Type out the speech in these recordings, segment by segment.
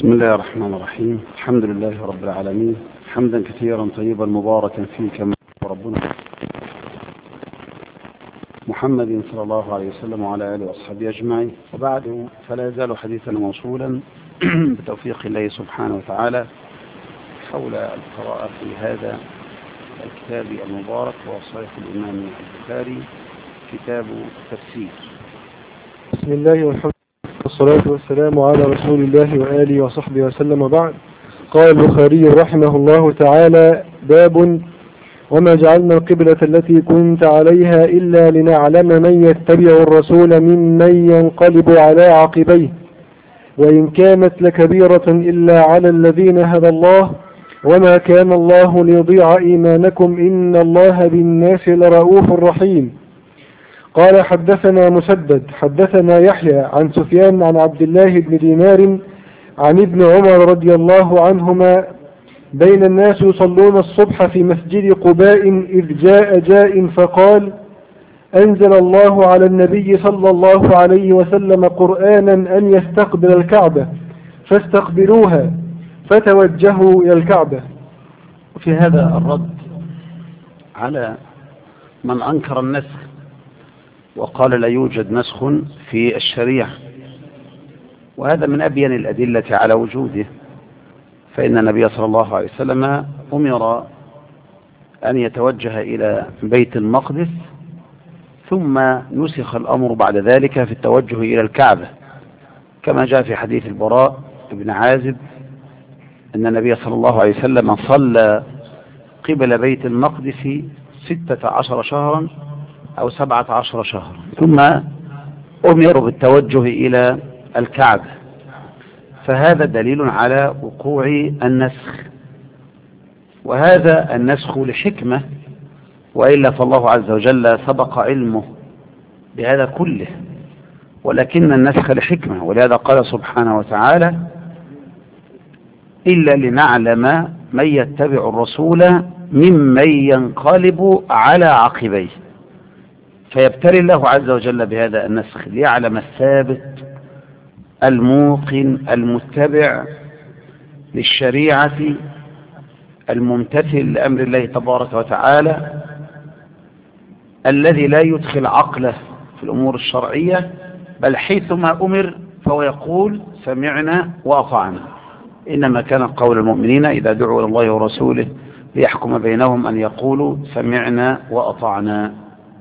بسم الله الرحمن الرحيم. الحمد لله رب العالمين، حمدا كثيرا طيبا مباركا فيه كما ربنا محمد صلى الله عليه وسلم وعلى آله وأصحابه أجمعين. وبعد، فلا يزال حديثنا موصولا بتوفيق الله سبحانه وتعالى حول القراءة في هذا الكتاب المبارك وصحيح الإمام البخاري، كتاب التفسير. بسم الله والحمد والصلاة والسلام على رسول الله وآله وصحبه وسلم. بعد، قال البخاري رحمه الله تعالى: باب: وما جعلنا القبلة التي كنت عليها إلا لنعلم من يتبع الرسول ممن ينقلب على عقبيه، وإن كانت لكبيرة إلا على الذين هدى الله، وما كان الله ليضيع إيمانكم إن الله بالناس لرؤوف رحيم. قال: حدثنا مسدد حدثنا يحيى عن سفيان عن عبد الله بن دينار عن ابن عمر رضي الله عنهما: بين الناس يصلون الصبح في مسجد قباء إذ جاء جاء فقال: أنزل الله على النبي صلى الله عليه وسلم قرآنا أن يستقبل الكعبة، فاستقبلوها فتوجهوا إلى الكعبة. في هذا الرد على من أنكر النسخ وقال لا يوجد نسخ في الشريعة، وهذا من أبين الأدلة على وجوده، فإن النبي صلى الله عليه وسلم أمر أن يتوجه إلى بيت المقدس، ثم نسخ الأمر بعد ذلك في التوجه إلى الكعبة، كما جاء في حديث البراء بن عازب أن النبي صلى الله عليه وسلم صلى قبل بيت المقدس 16 شهرا أو 17 شهرا، ثم أمر بالتوجه إلى الكعبة، فهذا دليل على وقوع النسخ، وهذا النسخ لحكمة، وإلا فالله عز وجل سبق علمه بهذا كله، ولكن النسخ لحكمة، ولهذا قال سبحانه وتعالى: إلا لنعلم من يتبع الرسول ممن ينقلب على عقبيه، فيبتلي الله عز وجل بهذا النسخ ليعلم الثابت الموقن المتبع للشريعة الممتثل لأمر الله تبارك وتعالى، الذي لا يدخل عقله في الأمور الشرعية، بل حيثما أمر فهو يقول سمعنا وأطعنا. إنما كان قول المؤمنين إذا دعوا إلى الله ورسوله ليحكم بينهم أن يقولوا سمعنا وأطعنا.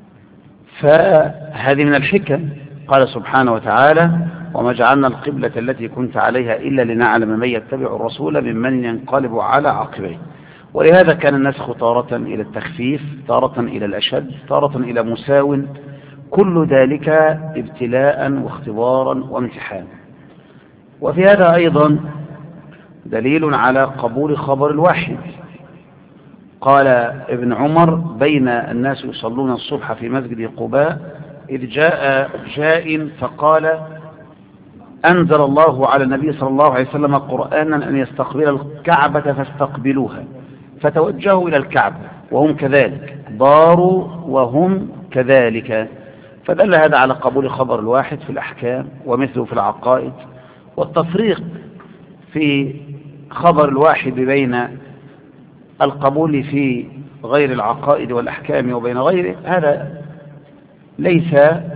فهذه من الحكم. قال سبحانه وتعالى: وما جعلنا القبلة التي كنت عليها إلا لنعلم من يتبع الرسول ممن ينقلب على عقبيه. ولهذا كان النسخ تارة إلى التخفيف، تارة إلى الأشد، تارة إلى مساو، كل ذلك ابتلاء واختبارا وامتحانا. وفي هذا أيضا دليل على قبول خبر الواحد. قال ابن عمر: بين الناس يصلون الصبح في مسجد قباء إذ جاء جاء فقال: أنزل الله على النبي صلى الله عليه وسلم قرآنا أن يستقبل الكعبة فاستقبلوها فتوجهوا إلى الكعبة وهم كذلك، ضاروا وهم كذلك. فدل هذا على قبول خبر الواحد في الأحكام ومثله في العقائد، والتفريق في خبر الواحد بين القبول في غير العقائد والأحكام وبين غيره، هذا ليس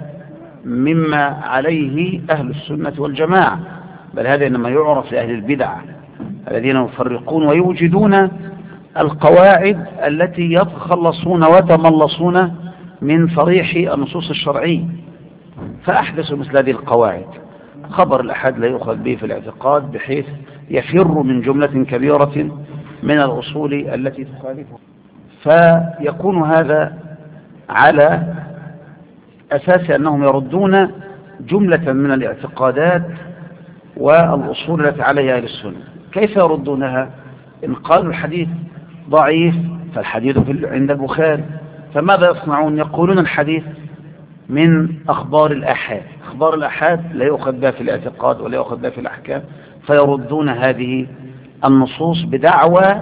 مما عليه أهل السنة والجماعة، بل هذا إنما يعرف لأهل البدع الذين يفرقون ويوجدون القواعد التي يتخلصون ويتملصون من صريح النصوص الشرعية، فأحدثوا مثل هذه القواعد. خبر الأحد لا يؤخذ به في الاعتقاد، بحيث يفر من جملة كبيرة من الأصول التي تخالفه، فيكون هذا على أساس أنهم يردون جملة من الاعتقادات والأصول التي عليها أهل السنة. كيف يردونها؟ إن قالوا الحديث ضعيف فالحديث عند البخاري، فماذا يصنعون؟ يقولون الحديث من أخبار الآحاد، أخبار الآحاد لا يؤخذ بها في الاعتقاد ولا يؤخذ بها في الأحكام، فيردون هذه النصوص بدعوى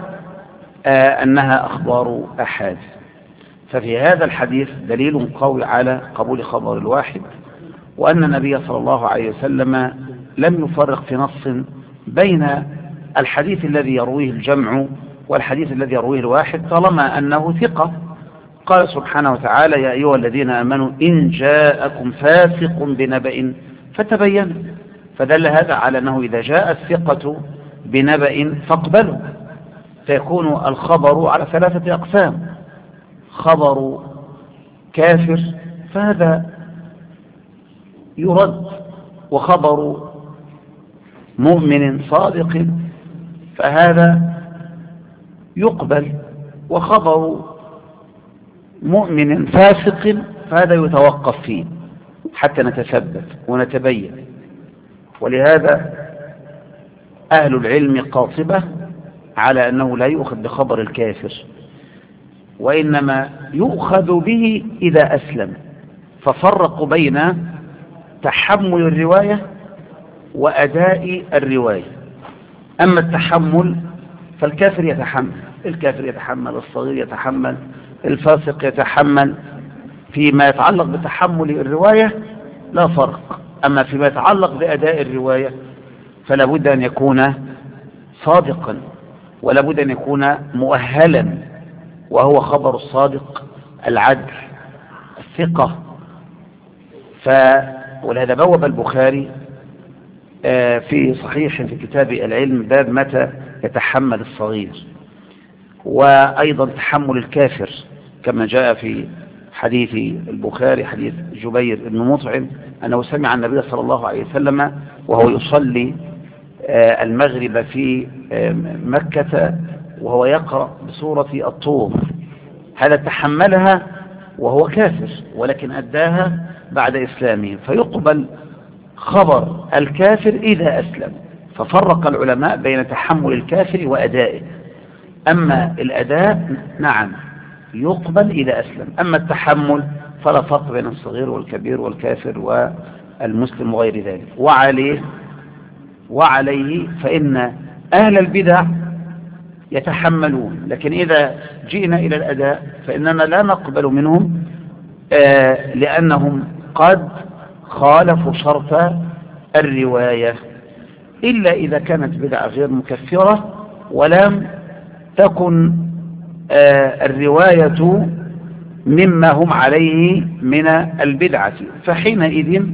أنها أخبار آحاد. ففي هذا الحديث دليل قوي على قبول خبر الواحد، وأن النبي صلى الله عليه وسلم لم يفرق في نص بين الحديث الذي يرويه الجمع والحديث الذي يرويه الواحد طالما أنه ثقة. قال سبحانه وتعالى: يا أيها الذين آمنوا إن جاءكم فاسق بنبأ فتبينوا. فدل هذا على أنه إذا جاء الثقة بنبأ فاقبلوا، فيكون الخبر على 3 أقسام: خبر كافر فهذا يرد، وخبر مؤمن صادق فهذا يقبل، وخبر مؤمن فاسق فهذا يتوقف فيه حتى نتثبت ونتبين. ولهذا أهل العلم قاطبة على أنه لا يؤخذ بخبر الكافر، وإنما يؤخذ به إذا أسلم، ففرقوا بين تحمل الرواية وأداء الرواية. أما التحمل فالكافر يتحمل، الكافر يتحمل، الصغير يتحمل، الفاسق يتحمل. فيما يتعلق بتحمل الرواية لا فرق، أما فيما يتعلق بأداء الرواية فلا بد أن يكون صادقا، ولا بد أن يكون مؤهلا، وهو خبر الصادق العدل الثقة. ولهذا بوب البخاري في صحيح في كتاب العلم باب متى يتحمل الصغير، وأيضا تحمل الكافر كما جاء في حديث البخاري حديث جبير بن مطعم أنه سمع النبي صلى الله عليه وسلم وهو يصلي المغرب في مكة وهو يقرأ بسورة الطور. هذا تحملها وهو كافر، ولكن أداها بعد إسلامه، فيقبل خبر الكافر إذا أسلم. ففرق العلماء بين تحمل الكافر وأدائه. أما الأداء نعم يقبل إذا أسلم، أما التحمل فلا فرق بين الصغير والكبير والكافر والمسلم وغير ذلك. وعليه فإن أهل البدع يتحملون، لكن إذا جئنا إلى الأداء فإننا لا نقبل منهم لأنهم قد خالفوا شرط الرواية، إلا إذا كانت بدعة غير مكفرة ولم تكن الرواية مما هم عليه من البدعة، فحينئذ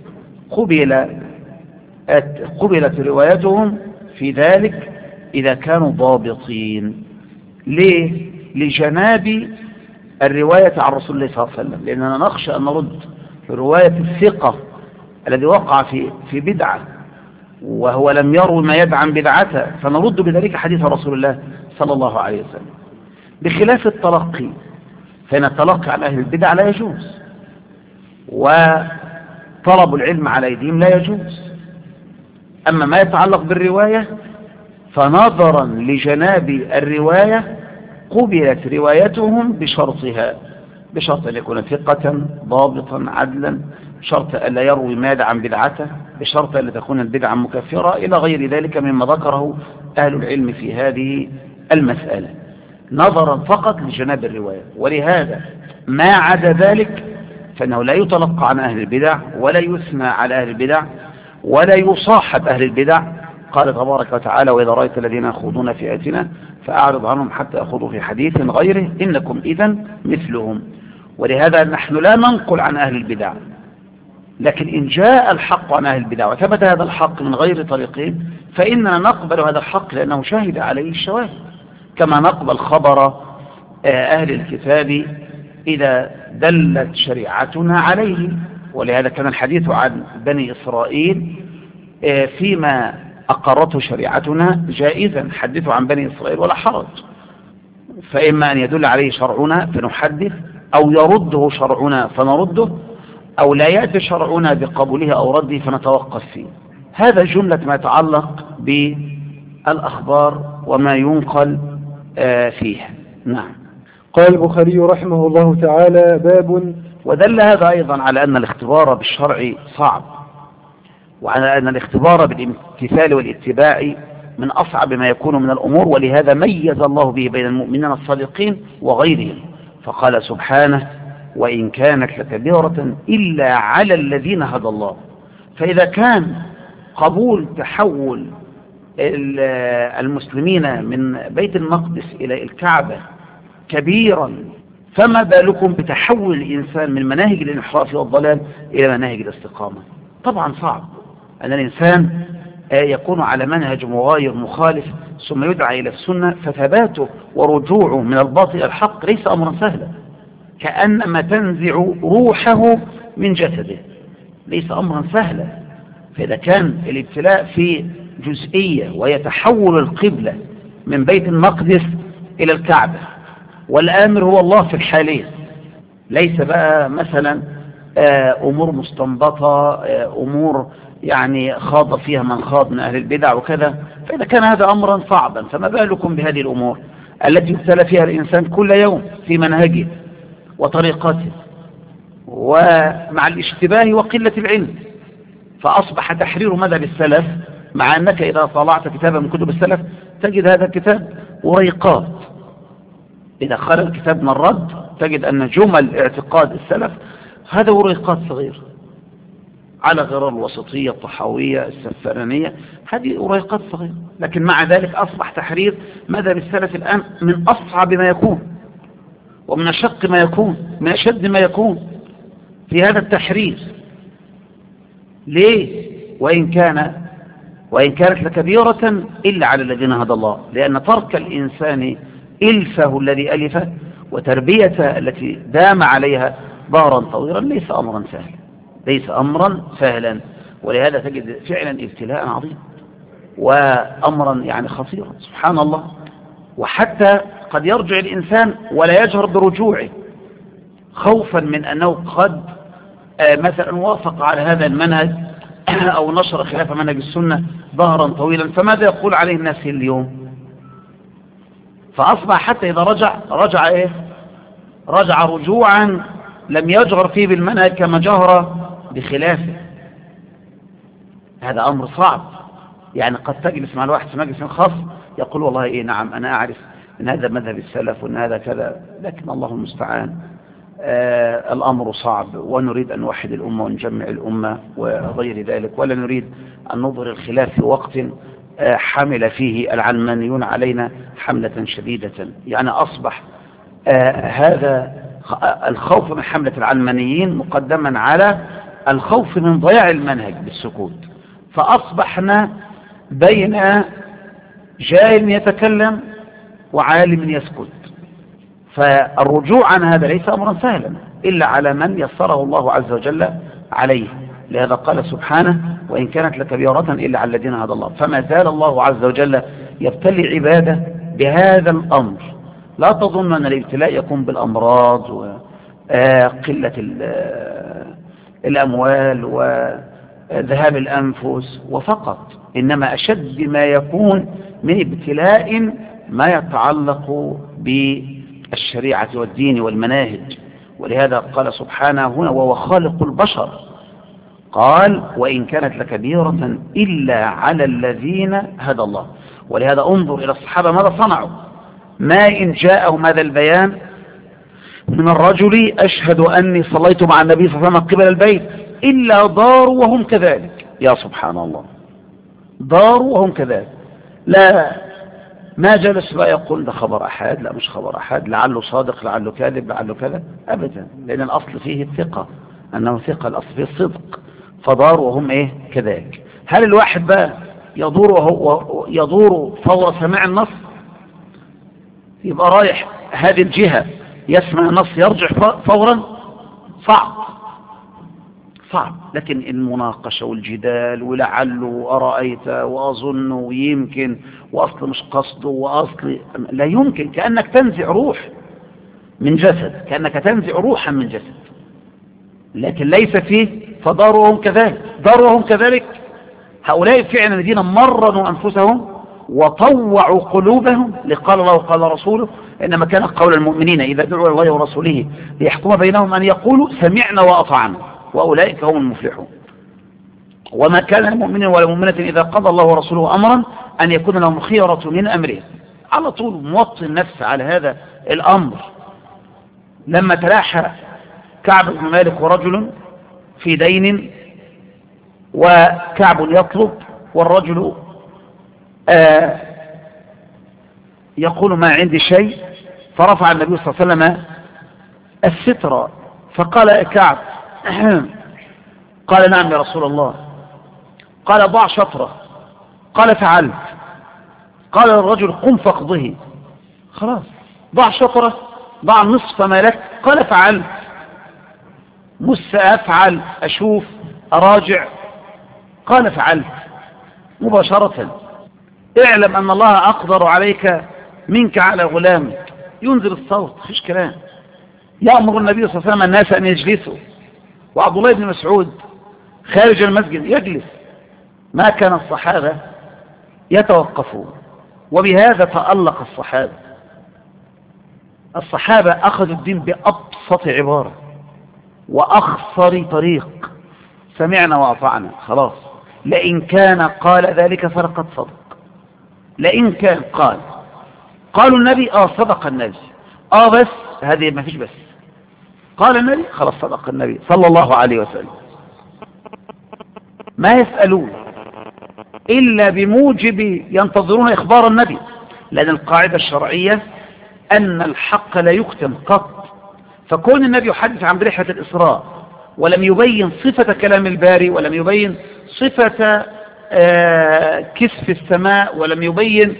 قبلت روايتهم في ذلك إذا كانوا ضابطين. ليه؟ لجناب الرواية عن رسول الله صلى الله عليه وسلم، لأننا نخشى أن نرد رواية الثقة الذي وقع في بدعة وهو لم يروي ما يدعم بدعته، فنرد بذلك حديث رسول الله صلى الله عليه وسلم. بخلاف التلقي، فإن التلقي عن أهل البدع لا يجوز، وطلب العلم على أيديهم لا يجوز. أما ما يتعلق بالرواية فنظرا لجناب الرواية قبلت روايتهم بشرطها، بشرط أن يكون ثقة ضابطا عدلا، بشرط أن لا يروي ما يدعم بدعته، بشرط أن لا تكون البدعة مكفرة، إلى غير ذلك مما ذكره أهل العلم في هذه المسألة، نظرا فقط لجناب الرواية. ولهذا ما عدا ذلك فإنه لا يتلقى عن أهل البدع، ولا يثنى على أهل البدع، ولا يصاحب أهل البدع. قال تبارك وتعالى: وإذا رأيت الذين يخوضون في آياتنا فأعرض عنهم حتى يخوضوا في حديث غيره إنكم إذن مثلهم. ولهذا نحن لا ننقل عن أهل البدع، لكن إن جاء الحق عن أهل البدع وثبت هذا الحق من غير طريقين فإننا نقبل هذا الحق لأنه شهد عليه الشواهد، كما نقبل خبر أهل الكتاب إذا دلت شريعتنا عليه. ولهذا كان الحديث عن بني إسرائيل فيما أقرته شريعتنا جائزا، حدثوا عن بني إسرائيل ولا حرج، فإما أن يدل عليه شرعنا فنحدث، أو يرده شرعنا فنرده، أو لا يأتي شرعنا بقبوله أو رده فنتوقف فيه. هذا جملة ما يتعلق بالأخبار وما ينقل فيها. نعم. قال البخاري رحمه الله تعالى: باب. ودل هذا أيضا على أن الاختبار بالشرع صعب، وعلى أن الاختبار بالامتثال والاتباع من أصعب ما يكون من الأمور، ولهذا ميز الله به بين المؤمنين الصادقين وغيرهم، فقال سبحانه: وإن كانت لكبيرة إلا على الذين هدى الله. فإذا كان قبول تحول المسلمين من بيت المقدس إلى الكعبة كبيرا، فما بالكم بتحول الإنسان من مناهج الانحراف والضلال إلى مناهج الاستقامة؟ طبعا صعب أن الإنسان يكون على منهج مغاير مخالف ثم يدعى إلى السنة، فثباته ورجوعه من الباطل إلى الحق ليس أمرا سهلا، كأنما تنزع روحه من جسده، ليس أمرا سهلا. فإذا كان الابتلاء في جزئية وهي تحول القبلة من بيت المقدس إلى الكعبة، والآمر هو الله في الحالين، ليس بقى مثلا أمور مستنبطة، أمور يعني خاض فيها من خاض من أهل البدع وكذا، فإذا كان هذا أمرا صعبا فما بالكم بهذه الأمور التي يبتلى فيها الإنسان كل يوم في منهجه وطريقته ومع الاشتباه وقلة العلم. فأصبح تحرير مذهب السلف، مع أنك إذا طلعت كتابا من كتب السلف تجد هذا الكتاب وريقات، إذا خرج الكتاب من الرد تجد أن جمل اعتقاد السلف هذا وريقات صغير على غرار الوسطية الطحاوية السفرانية، هذه وريقات صغيرة. لكن مع ذلك أصبح تحرير مذهب السلف الآن من أصعب ما يكون، ومن أشق ما يكون، من أشد ما يكون في هذا التحرير. ليه؟ وإن كانت لكبيرة إلا على الذين هدى الله، لأن ترك الإنسان إلفه الذي ألفه وتربيته التي دام عليها ظهرا طويلا ليس أمرا سهلا، ليس أمرا سهلا. ولهذا تجد فعلا ابتلاء عظيم وأمرا يعني خطيرا سبحان الله. وحتى قد يرجع الإنسان ولا يجهر برجوعه خوفا من أنه قد مثلا وافق على هذا المنهج أو نشر خلاف منهج السنة ظهرا طويلا، فماذا يقول عليه الناس اليوم؟ فأصبح حتى إذا رجع رجوعا لم يجهر فيه بالمنهج كما جهر بخلافه. هذا أمر صعب. يعني قد تجلس مع الواحد في مجلس خاص يقول والله إيه نعم أنا أعرف أن هذا مذهب السلف وأن هذا كذا، لكن الله المستعان الأمر صعب، ونريد أن نوحد الأمة ونجمع الأمة وغير ذلك، ولا نريد أن نظهر الخلاف في وقت حمل فيه العلمانيون علينا حملة شديدة. يعني أصبح هذا الخوف من حملة العلمانيين مقدما على الخوف من ضياع المنهج بالسكوت، فأصبحنا بين جاهل يتكلم وعالم يسكت. فالرجوع عن هذا ليس أمرا سهلا إلا على من يسره الله عز وجل عليه. لهذا قال سبحانه وإن كانت لكبيرة إلا على الذين هدى الله. فما زال الله عز وجل يبتلي عباده بهذا الأمر. لا تظن أن الابتلاء يكون بالأمراض وقلة الأموال وذهاب الأنفس وفقط، إنما أشد ما يكون من ابتلاء ما يتعلق بالشريعة والدين والمناهج. ولهذا قال سبحانه هنا وهو خالق البشر، قال وإن كانت لكبيرة إلا على الذين هدى الله. ولهذا انظر إلى الصحابة ماذا صنعوا، ما إن جاءهم هذا البيان من الرجل أشهد أني صليت مع النبي صلى الله عليه وسلم قبل البيت إلا ضاروا وهم كذلك. يا سبحان الله، ضاروا وهم كذلك. لا ما جلس بقى يقول ده خبر أحد، لا مش خبر أحد، لعله صادق لعله كاذب لعله كذا، أبدا، لأن الأصل فيه الثقة، أنه ثقة، الأصل فيه الصدق. فضاروا وهم إيه كذلك. هل الواحد بقى يدور فور سماع النص، يبقى رايح هذه الجهة يسمع النص يرجع فورا؟ صعب. لكن المناقشة والجدال ولعله وأرأيت وأظن ويمكن وأصل مش قصده وأصل لا يمكن، كأنك تنزع روح من جسد، كأنك تنزع روحا من جسد، لكن ليس فيه. فضاروا وهم كذلك. هؤلاء فعلا الذين مرنوا أنفسهم وطوعوا قلوبهم لقال الله وقال رسوله، إنما كان قول المؤمنين إذا دعوا الله ورسوله ليحكم بينهم أن يقولوا سمعنا وأطعنا وأولئك هم المفلحون. وما كان المؤمن ولا مؤمنة إذا قضى الله ورسوله أمرا أن يكون لهم الخيرة من أمره. على طول موطن النفس على هذا الأمر. لما تلاحى كعب بن مالك ورجل في دين، وكعب يطلب والرجل يقول ما عندي شيء، فرفع النبي صلى الله عليه وسلم الستر فقال يا كعب قال نعم يا رسول الله. قال ضع شطرة. قال فعلت. قال الرجل قم فاقضه. خلاص ضع شطرة، ضع نصف ما لك. قال فعلت. أفعل، أشوف، أراجع. قال فعلت مباشرة. اعلم أن الله أقدر عليك منك على غلامك. ينزل الصوت، مفيش كلام. يأمر النبي صلى الله عليه وسلم الناس أن يجلسوا، وعبد الله بن مسعود خارج المسجد يجلس. ما كان الصحابة يتوقفون، وبهذا تألق الصحابة. الصحابة أخذوا الدين بأبسط عبارة وأخصر طريق: سمعنا وأطعنا. خلاص، لئن كان قال ذلك فلقد صدق. لئن كان قالوا النبي صدق النبي، بس هذه ما فيش بس. قال النبي خلاص صدق النبي صلى الله عليه وسلم. ما يسألون إلا بموجب، ينتظرون إخبار النبي، لأن القاعدة الشرعية أن الحق لا يكتم قط. فكون النبي يحدث عن رحلة الإسراء ولم يبين صفة كلام الباري، ولم يبين صفة كسف السماء، ولم يبين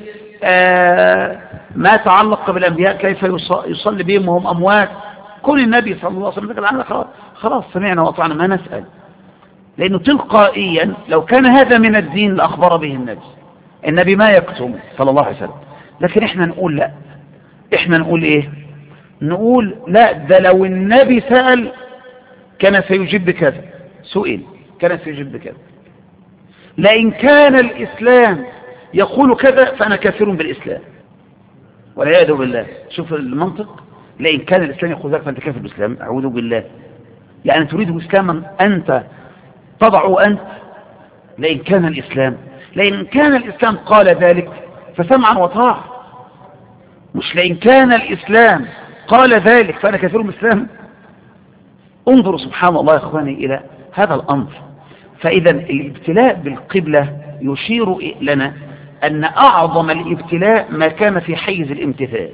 ما تعلق بالأنبياء كيف يصلي بهم وهم أموات، كون النبي صلى الله عليه وسلم ذكر عنه خلاص سمعنا وأطعنا، ما نسأل. لأنه تلقائيا لو كان هذا من الدين لأخبر به النبي ما يكتم صلى الله عليه وسلم. لكن احنا نقول لا، احنا نقول ايه؟ نقول لا، ده لو النبي سأل كان سيجيب بكذا، سئل كان سيجيب بكذا. لئن كان الإسلام يقول كذا فأنا كافر بالإسلام والعياذ بالله. شوف المنطق، لئن كان الإسلام يقول ذلك فأنت كافر بالإسلام، أعوذ بالله. يعني تريد إسلاما أنت تضع أنت؟ لئن كان الإسلام قال ذلك فسمعا وطاعة، مش لئن كان الإسلام قال ذلك فأنا كافر بالإسلام. انظروا سبحان الله يا إخواني إلى هذا الأمر. فإذا الابتلاء بالقبلة يشير لنا أن أعظم الابتلاء ما كان في حيز الامتثال،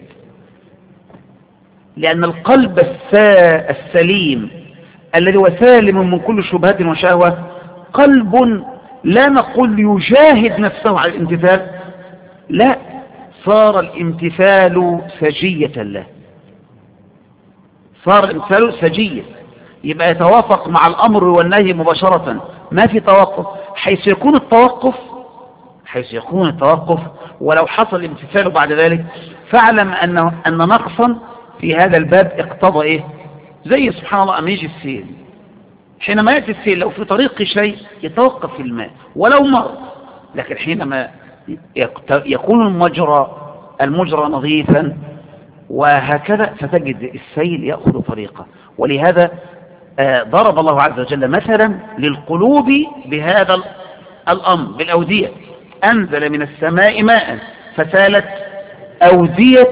لأن القلب السليم الذي هو سالم من كل شبهات وشهوة قلب لا نقول يجاهد نفسه على الامتثال، لا، صار الامتثال سجية له، صار الامتثال سجية، يبقى يتوافق مع الأمر والنهي مباشرة، ما في توقف. حيث يكون التوقف ولو حصل الامتثال بعد ذلك فاعلم أن نقصا في هذا الباب اقتضى ايه؟ زي سبحان الله أما يجي السيل، حينما يأتي السيل لو في طريق شيء يتوقف في الماء ولو مر، لكن حينما يكون المجرى نظيفا وهكذا فتجد السيل يأخذ طريقه. ولهذا ضرب الله عز وجل مثلا للقلوب بهذا الأمر بالأودية: أنزل من السماء ماء فسالت أودية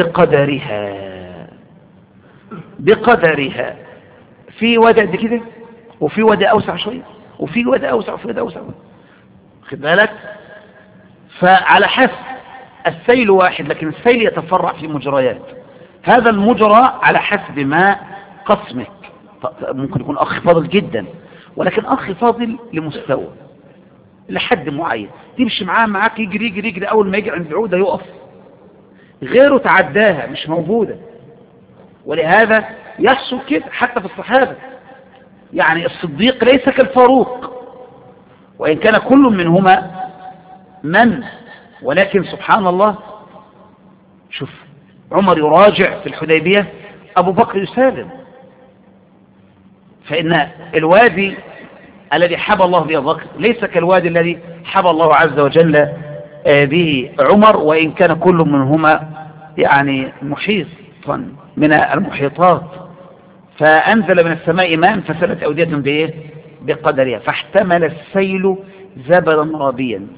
بقدرها، في وادي قد كده، وفي وادي أوسع شوية، وفي وادي أوسع، وفي وادي أوسع، خد بالك. فعلى حسب السيل واحد، لكن السيل يتفرع في مجريات. هذا المجرى على حسب ما قسمك، ممكن يكون أخ فاضل جدا، ولكن أخ فاضل لمستوى لحد معين تمشي معاك يجري، أول ما يجري عند العودة يقف، غيره تعداها مش موجودة. ولهذا يحصل كده حتى في الصحابة، يعني الصديق ليس كالفاروق وإن كان كل منهما ولكن سبحان الله، شوف عمر يراجع في الحديبية، أبو بكر يسالم. فإن الوادي الذي حبى الله به أبو بكر ليس كالوادي الذي حبى الله عز وجل به عمر، وإن كان كل منهما يعني محيطا من المحيطات. فأنزل من السماء ماء فسالت أودية بقدرها فاحتمل السيل زبدا رابيا.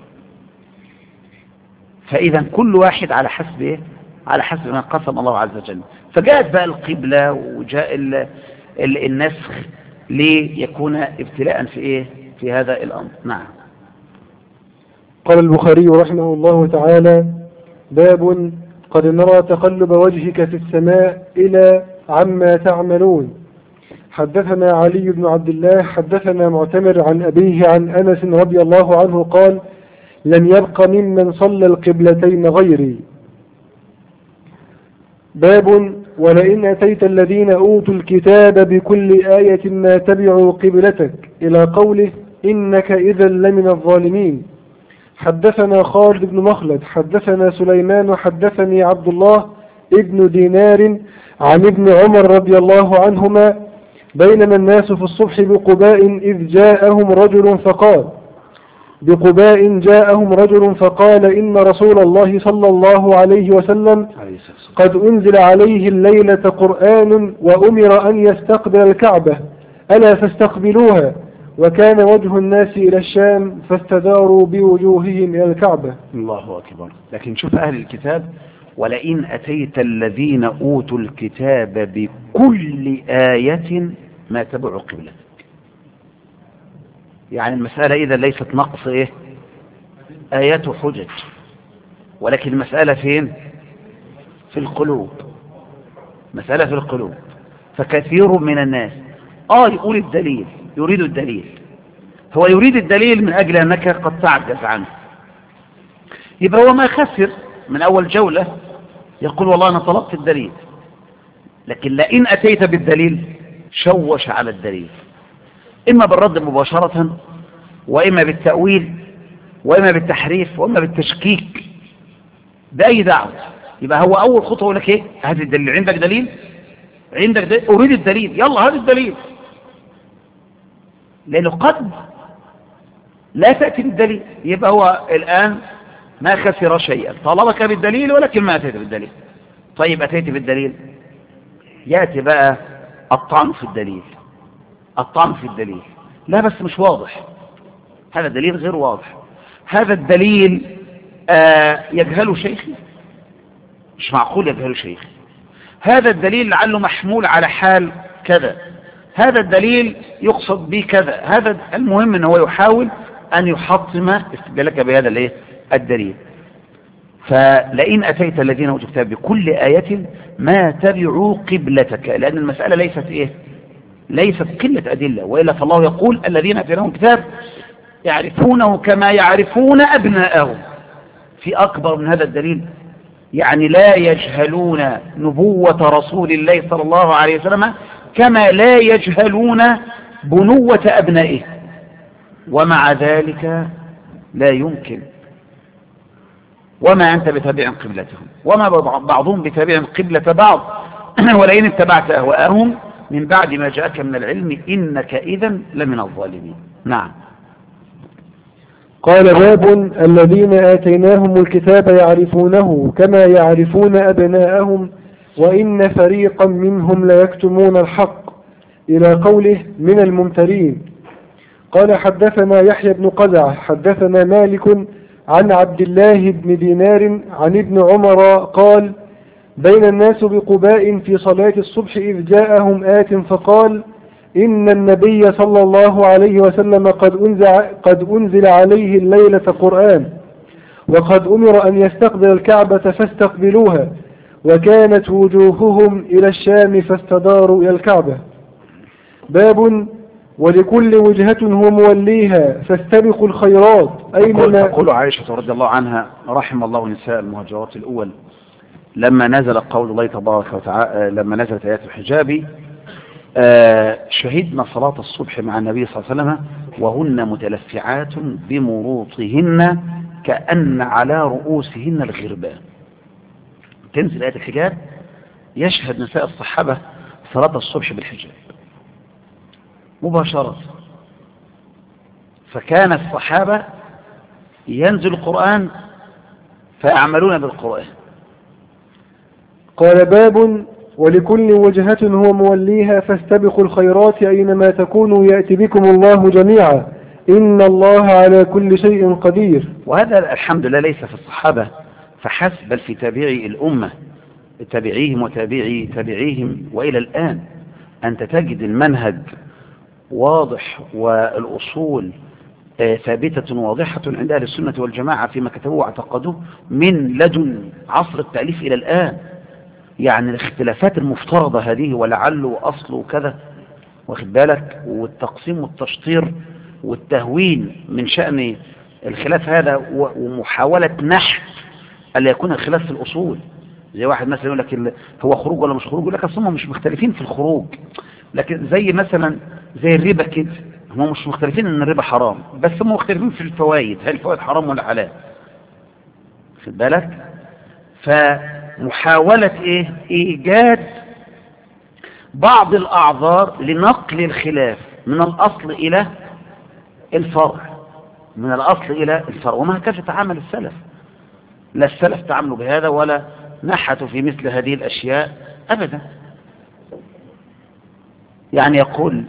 فإذا كل واحد على حسب ما قسم الله عز وجل. فجاءت بقى القبلة وجاء النسخ ليكون ابتلاء في هذا الأمر. نعم. قال البخاري رحمه الله تعالى: باب قد نرى تقلب وجهك في السماء إلى عما تعملون. حدثنا علي بن عبد الله حدثنا معتمر عن أبيه عن أنس رضي الله عنه قال: لم يبق ممن صلى القبلتين غيري. باب ولئن أتيت الذين أوتوا الكتاب بكل آية ما تبعوا قبلتك إلى قوله إنك إذا لمن الظالمين. حدثنا خالد بن مخلد حدثنا سليمان حدثني عبد الله ابن دينار عن ابن عمر رضي الله عنهما بينما الناس في الصبح بقباء إذ جاءهم رجل فقال إن رسول الله صلى الله عليه وسلم قد أنزل عليه الليلة قرآن وأمر أن يستقبل الكعبة ألا فاستقبلوها. وكان وجه الناس إلى الشام فاستداروا بوجوههم إلى الكعبة. الله أكبر. لكن شوف أهل الكتاب: ولئن أتيت الذين أوتوا الكتاب بكل آية ما تبعوا قبلتك. يعني المسألة إذا ليست نقص آيات حجج، ولكن المسألة فين؟ في القلوب. مسألة في القلوب. فكثير من الناس يقول الدليل، يريد الدليل، هو يريد الدليل من أجل أنك قد تعجز عنه، يبقى هو ما خسر من أول جولة يقول والله أنا طلبت الدليل. لكن لئن أتيت بالدليل شوش على الدليل، إما بالرد مباشرة، وإما بالتأويل، وإما بالتحريف، وإما بالتشكيك، بأي دعوة. يبقى هو أول خطوة يقول لك هذا الدليل. عندك دليل؟ عندك دليل؟ أريد الدليل، يلا هذا الدليل. لأنه قد لا تأتي بالدليل، يبقى هو الآن ما خسر شيئا، طالبك بالدليل ولكن ما أتيت بالدليل. طيب أتيت بالدليل، يأتي بقى الطعن في الدليل. الطعن في الدليل لا بس مش واضح، هذا الدليل غير واضح، هذا الدليل يجهل شيخي، مش معقول يجهل شيخي، هذا الدليل لعله محمول على حال كذا، هذا الدليل يقصد به كذا، هذا المهم أنه يحاول أن يحطم استدلالك بهذا الدليل. فلئن أتيت الذين أوتوا الكتاب بكل آية ما تبعوا قبلتك، لأن المسألة ليست قلة أدلة، وإلا فالله يقول الذين أتيناهم الكتاب يعرفونه كما يعرفون أبناءهم. في أكبر من هذا الدليل؟ يعني لا يجهلون نبوة رسول الله صلى الله عليه وسلم كما لا يجهلون بنوة أبنائه، ومع ذلك لا يمكن. وما أنت بتابع قبلتهم، وما بعضهم بتابع قبلة بعض، ولئن اتبعت أهواءهم من بعد ما جاءك من العلم إنك إذا لمن الظالمين. نعم. قال: باب الذين آتيناهم الكتاب يعرفونه كما يعرفون أبناءهم وإن فريقا منهم ليكتمون الحق إلى قوله من الممترين. قال: حدثنا يحيى بن قزعة حدثنا مالك عن عبد الله بن دينار عن ابن عمر قال: بين الناس بقباء في صلاة الصبح إذ جاءهم آت فقال: إن النبي صلى الله عليه وسلم قد أنزل عليه الليلة قرآن وقد أمر أن يستقبل الكعبة فاستقبلوها وكانت وجوههم إلى الشام فاستداروا إلى الكعبة. باب ولكل وجهة هو موليها فاستبقوا الخيرات أينما. تقول عائشة رضي الله عنها رحم الله نساء المهاجرات الأول لما نزل قول الله تبارك وتعالى، لما نزلت آيات الحجاب، شهدنا صلاة الصبح مع النبي صلى الله عليه وسلم وهن متلفعات بمروطهن كأن على رؤوسهن الغربان. تنزل آية الحجاب، يشهد نساء الصحابة صلاة الصبح بالحجاب مباشرة. فكان الصحابة ينزل القرآن فيعملون بالقرآن. قال: باب ولكل وجهة هو موليها فاستبقوا الخيرات أينما تكونوا يأتي بكم الله جميعا إن الله على كل شيء قدير. وهذا الحمد لله ليس في الصحابة فحسب، بل في تابعي الأمة، تابعيهم وتابعي تابعيهم وإلى الآن. أنت تجد المنهج واضح والأصول ثابتة واضحة عند أهل السنة والجماعة فيما كتبوه واعتقدوه من لدن عصر التأليف إلى الآن. يعني الاختلافات المفترضة هذه ولعل وأصل وكذا، واخد بالك، والتقسيم والتشطير والتهوين من شأن الخلاف هذا، ومحاولة نحت ألا يكون الخلاف في الأصول. زي واحد مثلا يقول لك هو خروج ولا مش خروج، يقول لك أصل هم مش مختلفين في الخروج، لكن زي مثلا زي الربا كده، هم مش مختلفين ان الربا حرام، بس هم مختلفين في الفوائد، هل الفوائد حرام ولا حلال، خد بالك. فمحاولة ايجاد بعض الاعذار لنقل الخلاف من الاصل الى الفرع، من الاصل الى الفرع، وما كيف تعامل السلف. لا السلف تعاملوا بهذا ولا نحتوا في مثل هذه الاشياء ابدا. يعني يقول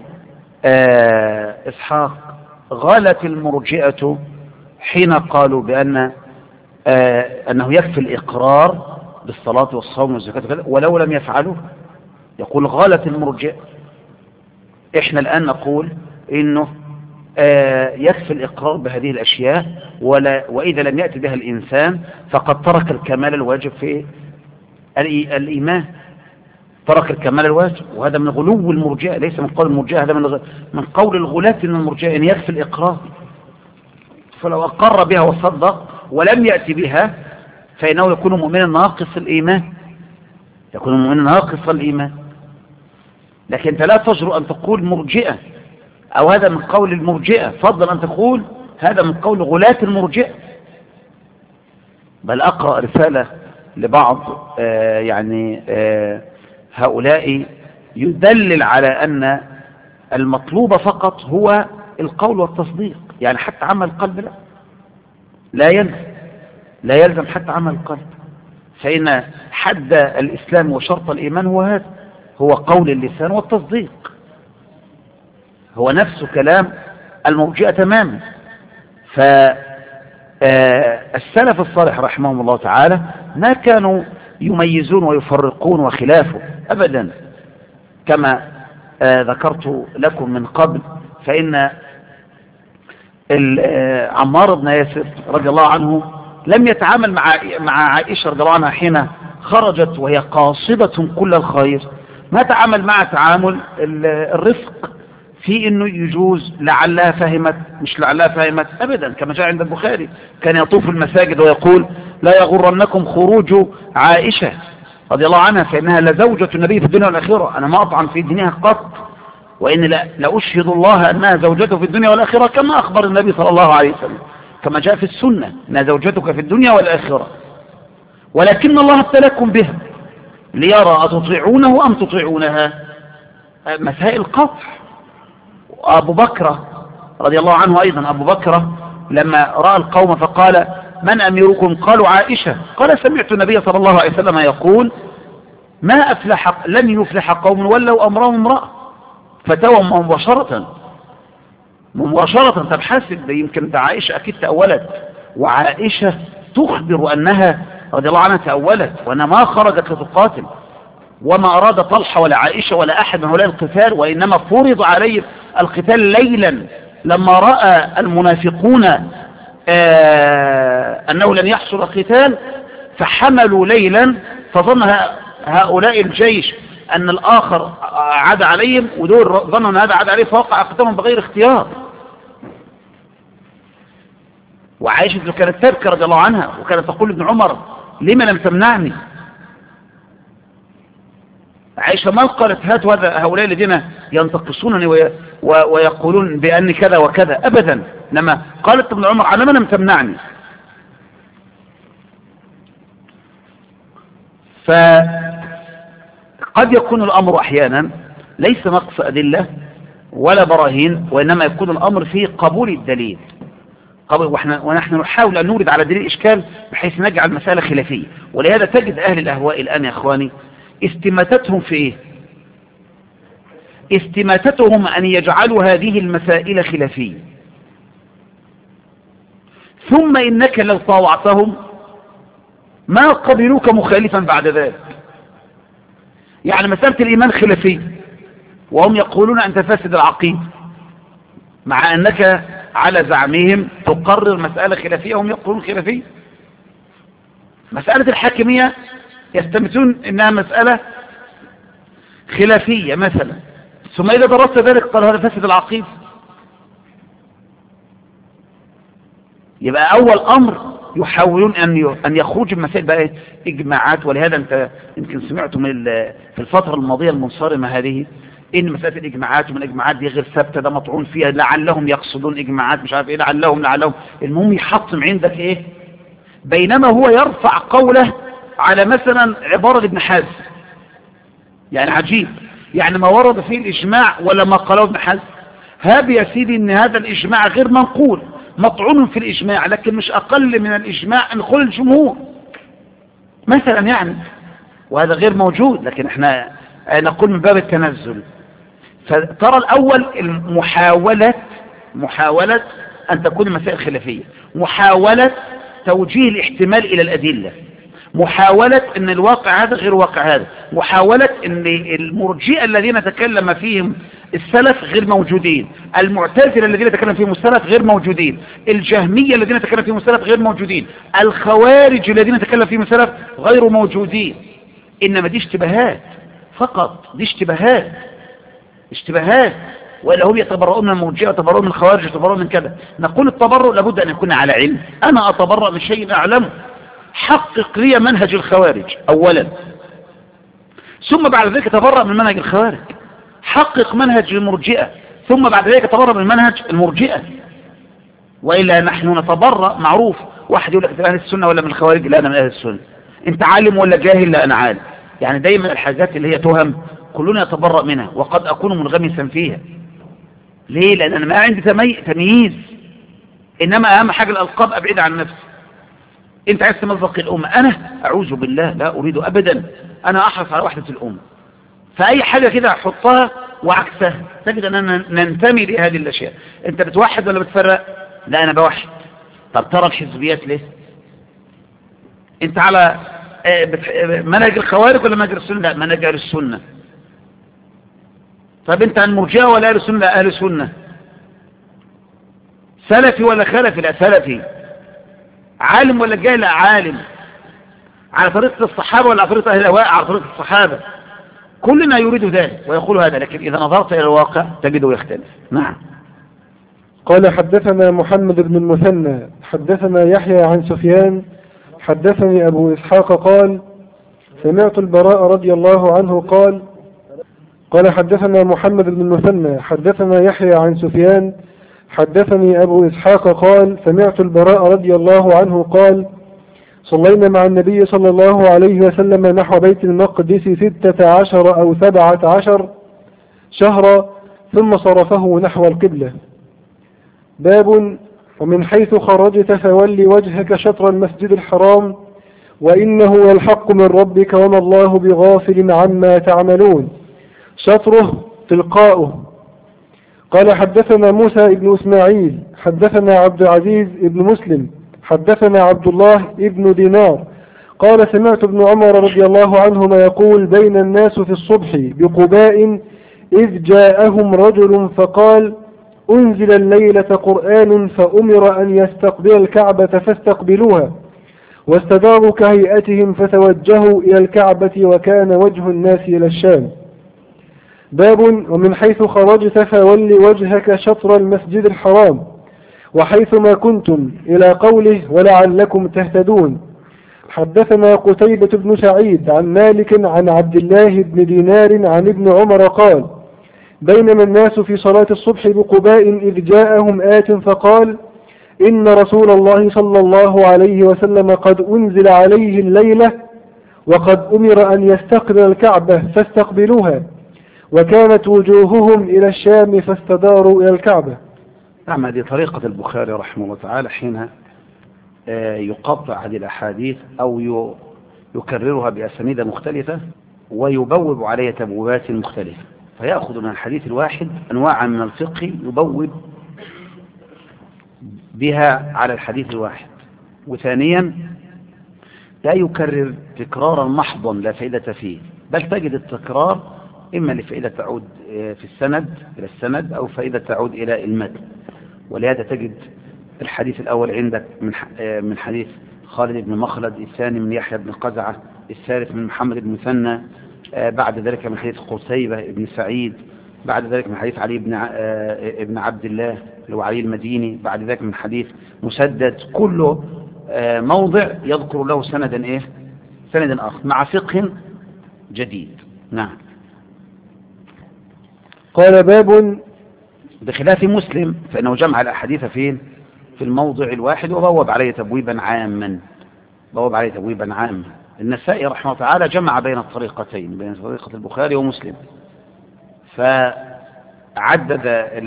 إسحاق: غالت المرجئة حين قالوا بأن أنه يكفي الإقرار بالصلاة والصوم والزكاة وكذا ولو لم يفعلوا. يقول غالت المرجئة. إحنا الآن نقول إنه يكفي الإقرار بهذه الأشياء، وإذا لم يأتي بها الإنسان فقد ترك الكمال الواجب في الإيمان، ترك الكمال الواجب. وهذا من غلو المرجئة، ليس من قول المرجئة، هذا من قول الغلاة من المرجئة إن يكفي الإقرار. فلو أقر بها وصدق ولم يأتي بها فإنه يكون مؤمنا ناقص الإيمان، يكون مؤمنا ناقص الإيمان. لكن أنت لا تجرؤ أن تقول مرجئة أو هذا من قول المرجئة، فضل أن تقول هذا من قول غلاة المرجئة. بل أقرأ رسالة لبعض هؤلاء يدلل على أن المطلوب فقط هو القول والتصديق، يعني حتى عمل القلب لا يلزم حتى عمل القلب. فإن حد الإسلام وشرط الإيمان هو هذا، هو قول اللسان والتصديق، هو نفس كلام المرجئة تماما. فالسلف الصالح رحمهم الله تعالى ما كانوا يميزون ويفرقون وخلافه أبدا، كما ذكرت لكم من قبل. فإن عمار بن ياسر رضي الله عنه لم يتعامل مع عائشة رضي الله عنها حين خرجت وهي قاصدة كل الخير، ما تعامل مع تعامل الرفق في انه يجوز لعلها فهمت، مش لعلها فهمت ابدا، كما جاء عند البخاري كان يطوف المساجد ويقول: لا يغرنكم خروج عائشة رضي الله عنها فإنها لزوجة النبي في الدنيا والآخرة، أنا ما أطعن في دينها قط، وإن لأشهد الله أنها زوجته في الدنيا والآخرة كما أخبر النبي صلى الله عليه وسلم، كما جاء في السنة أنها زوجتك في الدنيا والآخرة، ولكن الله ابتلاكم بها ليرى أتطيعونه أم تطيعونها، مسائل قطع. أبو بكر رضي الله عنه أيضا، أبو بكر لما رأى القوم فقال: من أميركم؟ قالوا: عائشة. قال: سمعت النبي صلى الله عليه وسلم يقول: لن يفلح قوم ولوا أمرهم امرأة. فتوى مباشرة. طب حاسب، يمكن عائشة أكيد تأولت، وعائشة تخبر أنها رضي الله عنها تأولت وأنها ما خرجت لتقاتل، وما أراد طلحة ولا عائشة ولا أحد من هؤلاء القتال، وإنما فرض عليه القتال ليلا لما رأى المنافقون أنه لن يحصل قتال، فحملوا ليلا، فظن هؤلاء الجيش أن الآخر عاد عليهم، ودول ظنوا أن هذا عاد عليه، فوقع قتالهم بغير اختيار. وعائشة كانت تبكي رضي الله عنها، وكانت تقول لابن عمر: لما لم تمنعني؟ عائشة ما قالت: هاتوا هؤلاء الذين ينتقصونني ويقولون بأني كذا وكذا، أبدا، لما قالت ابن عمر: على من لم تمنعني؟ فقد يكون الأمر أحيانا ليس نقص أدلة ولا براهين، وإنما يكون الأمر في قبول الدليل، ونحن نحاول أن نورد على دليل إشكال بحيث نجعل مسألة خلافية. ولهذا تجد أهل الأهواء الآن يا أخواني استماتتهم في إيه؟ استماتتهم أن يجعلوا هذه المسائل خلافية، ثم إنك لو طاوعتهم ما قبلوك مخالفا بعد ذلك. يعني مسألة الإيمان خلافية، وهم يقولون أن تفسد العقيدة، مع أنك على زعمهم تقرر مسألة خلافية هم يقولون خلافية. مسألة الحاكمية يستمتون انها مسألة خلافية مثلا، ثم اذا درست ذلك قال هذا فسد العقيدة. يبقى اول امر يحاولون ان يخرجوا من مسائل بقى اجماعات. ولهذا انت يمكن سمعتم في الفترة الماضية المنصرمة هذه ان مسألة الاجماعات، ومن الاجماعات دي غير ثابتة، ده مطعون فيها، لعلهم يقصدون اجماعات مش عارف ايه، لعلهم المهم يحطم عندك ايه، بينما هو يرفع قوله على مثلا عبارة ابن حزم. يعني عجيب، يعني ما ورد فيه الاجماع ولا ما قاله ابن حزم. هاب يا سيدي ان هذا الاجماع غير منقول، مطعون في الاجماع، لكن مش اقل من الاجماع ان قول الجمهور مثلا يعني، وهذا غير موجود. لكن احنا نقول من باب التنزل. فترى الاول محاولة ان تكون المسائل خلافية، محاولة توجيه الاحتمال الى الادلة، محاولة ان الواقع هذا غير واقع هذا، محاولة ان المرجئة الذين تكلم فيهم السلف غير موجودين، المعتزلة الذين تكلم فيهم السلف غير موجودين، الجهمية الذين تكلم فيهم السلف غير موجودين، الخوارج الذين تكلم فيهم السلف غير موجودين. انما دي اشتباهات فقط، دي اشتباهات. وإلا هم يتبرؤون من المرجئة ويتبرؤون من الخوارج ويتبرؤون من كذا. نقول التبرؤ لابد أن يكون على علم. أنا أتبرأ من شيء أعلمه، حقق لي منهج الخوارج أولا، ثم بعد ذلك تبرأ من منهج الخوارج. حقق منهج المرجئة، ثم بعد ذلك تبرأ من منهج المرجئة. وإلا نحن نتبرأ، معروف. واحد يقول لك أنت من أهل السنة ولا من الخوارج؟ لا أنا من أهل السنة. أنت عالم ولا جاهل؟ لا أنا عالم. يعني دايما الحاجات اللي هي تهم كلنا يتبرأ منها، وقد أكون منغمسا فيها. ليه؟ لأن أنا ما عندي تمييز. إنما أهم حاجة الألقاب أبعد عن نفسي. أنت عايز تمزق الأمة، أنا أعوذ بالله لا أريد أبدا. أنا أحرص على وحدة الأمة، فأي حاجة كده أحطها وعكسها تجد أننا ننتمي لهذه الأشياء. أنت بتوحد ولا بتفرق؟ لا أنا بوحد. طب ترى الحزبيات ليه؟ أنت على منهج الخوارج ولا منهج السنة؟ لا منهج أهل السنة. طب أنت عن مرجئة ولا أهل السنة؟ لا أهل السنة. سلفي ولا خلفي؟ لا سلفي. عالم ولا جاهل؟ لا عالم. على طريقة الصحابة ولا على طريقة أهل الهواء؟ على طريقة الصحابة. كلنا يريد ذلك ويقول هذا، لكن إذا نظرت إلى الواقع تجده يختلف. نعم. قال حدثنا محمد بن المثنى حدثنا يحيى عن سفيان حدثني أبو إسحاق قال سمعت البراء رضي الله عنه قال حدثنا محمد بن المثنى حدثنا يحيى عن سفيان حدثني أبو إسحاق قال سمعت البراء رضي الله عنه قال صلينا مع النبي صلى الله عليه وسلم نحو بيت المقدس 16 أو 17 شهرا ثم صرفه نحو القبلة. باب ومن حيث خرجت فول وجهك شطر المسجد الحرام وإنه الحق من ربك وما الله بغافل عما تعملون. شطره تلقاؤه. قال حدثنا موسى بن إسماعيل حدثنا عبد العزيز بن مسلم حدثنا عبد الله بن دينار قال سمعت ابن عمر رضي الله عنهما يقول بين الناس في الصبح بقباء إذ جاءهم رجل فقال أنزل الليلة قرآن فأمر أن يستقبل الكعبة فاستقبلوها واستداروا كهيئتهم فتوجهوا إلى الكعبة وكان وجه الناس إلى الشام. باب ومن حيث خرجت فول وجهك شطر المسجد الحرام وحيثما كنتم إلى قوله ولعلكم تهتدون. حدثنا قتيبة بن سعيد عن مالك عن عبد الله بن دينار عن ابن عمر قال بينما الناس في صلاة الصبح بقباء إذ جاءهم آت فقال إن رسول الله صلى الله عليه وسلم قد أنزل عليه الليلة وقد أمر أن يستقبل الكعبة فاستقبلوها وكانت وجوههم إلى الشام فاستداروا إلى الكعبة. نعم. هذه طريقة البخاري رحمه الله تعالى حين يقطع هذه الأحاديث أو يكررها بأسانيد مختلفة ويبوب عليها تبويبات مختلفة، فيأخذ من الحديث الواحد أنواعا من الفقه يبوب بها على الحديث الواحد. وثانيا لا يكرر تكرارا محضا لا فائدة فيه، بل تجد التكرار إما لفائدة تعود في السند إلى السند أو فائدة تعود إلى المتن. ولهذا تجد الحديث الأول عندك من حديث خالد بن مخلد، الثاني من يحيى بن قزعة، الثالث من محمد بن مثنى، بعد ذلك من حديث قتيبة بن سعيد، بعد ذلك من حديث علي بن عبد الله اللي هو علي المديني، بعد ذلك من حديث مسدد. كله موضع يذكر له سندا سند آخر مع فقه جديد. نعم. قال باب، بخلاف مسلم فإنه جمع الأحاديث في الموضع الواحد وبوب عليه تبويبا عاما. النسائي رحمه الله تعالى جمع بين الطريقتين، بين طريقة البخاري ومسلم، فعدد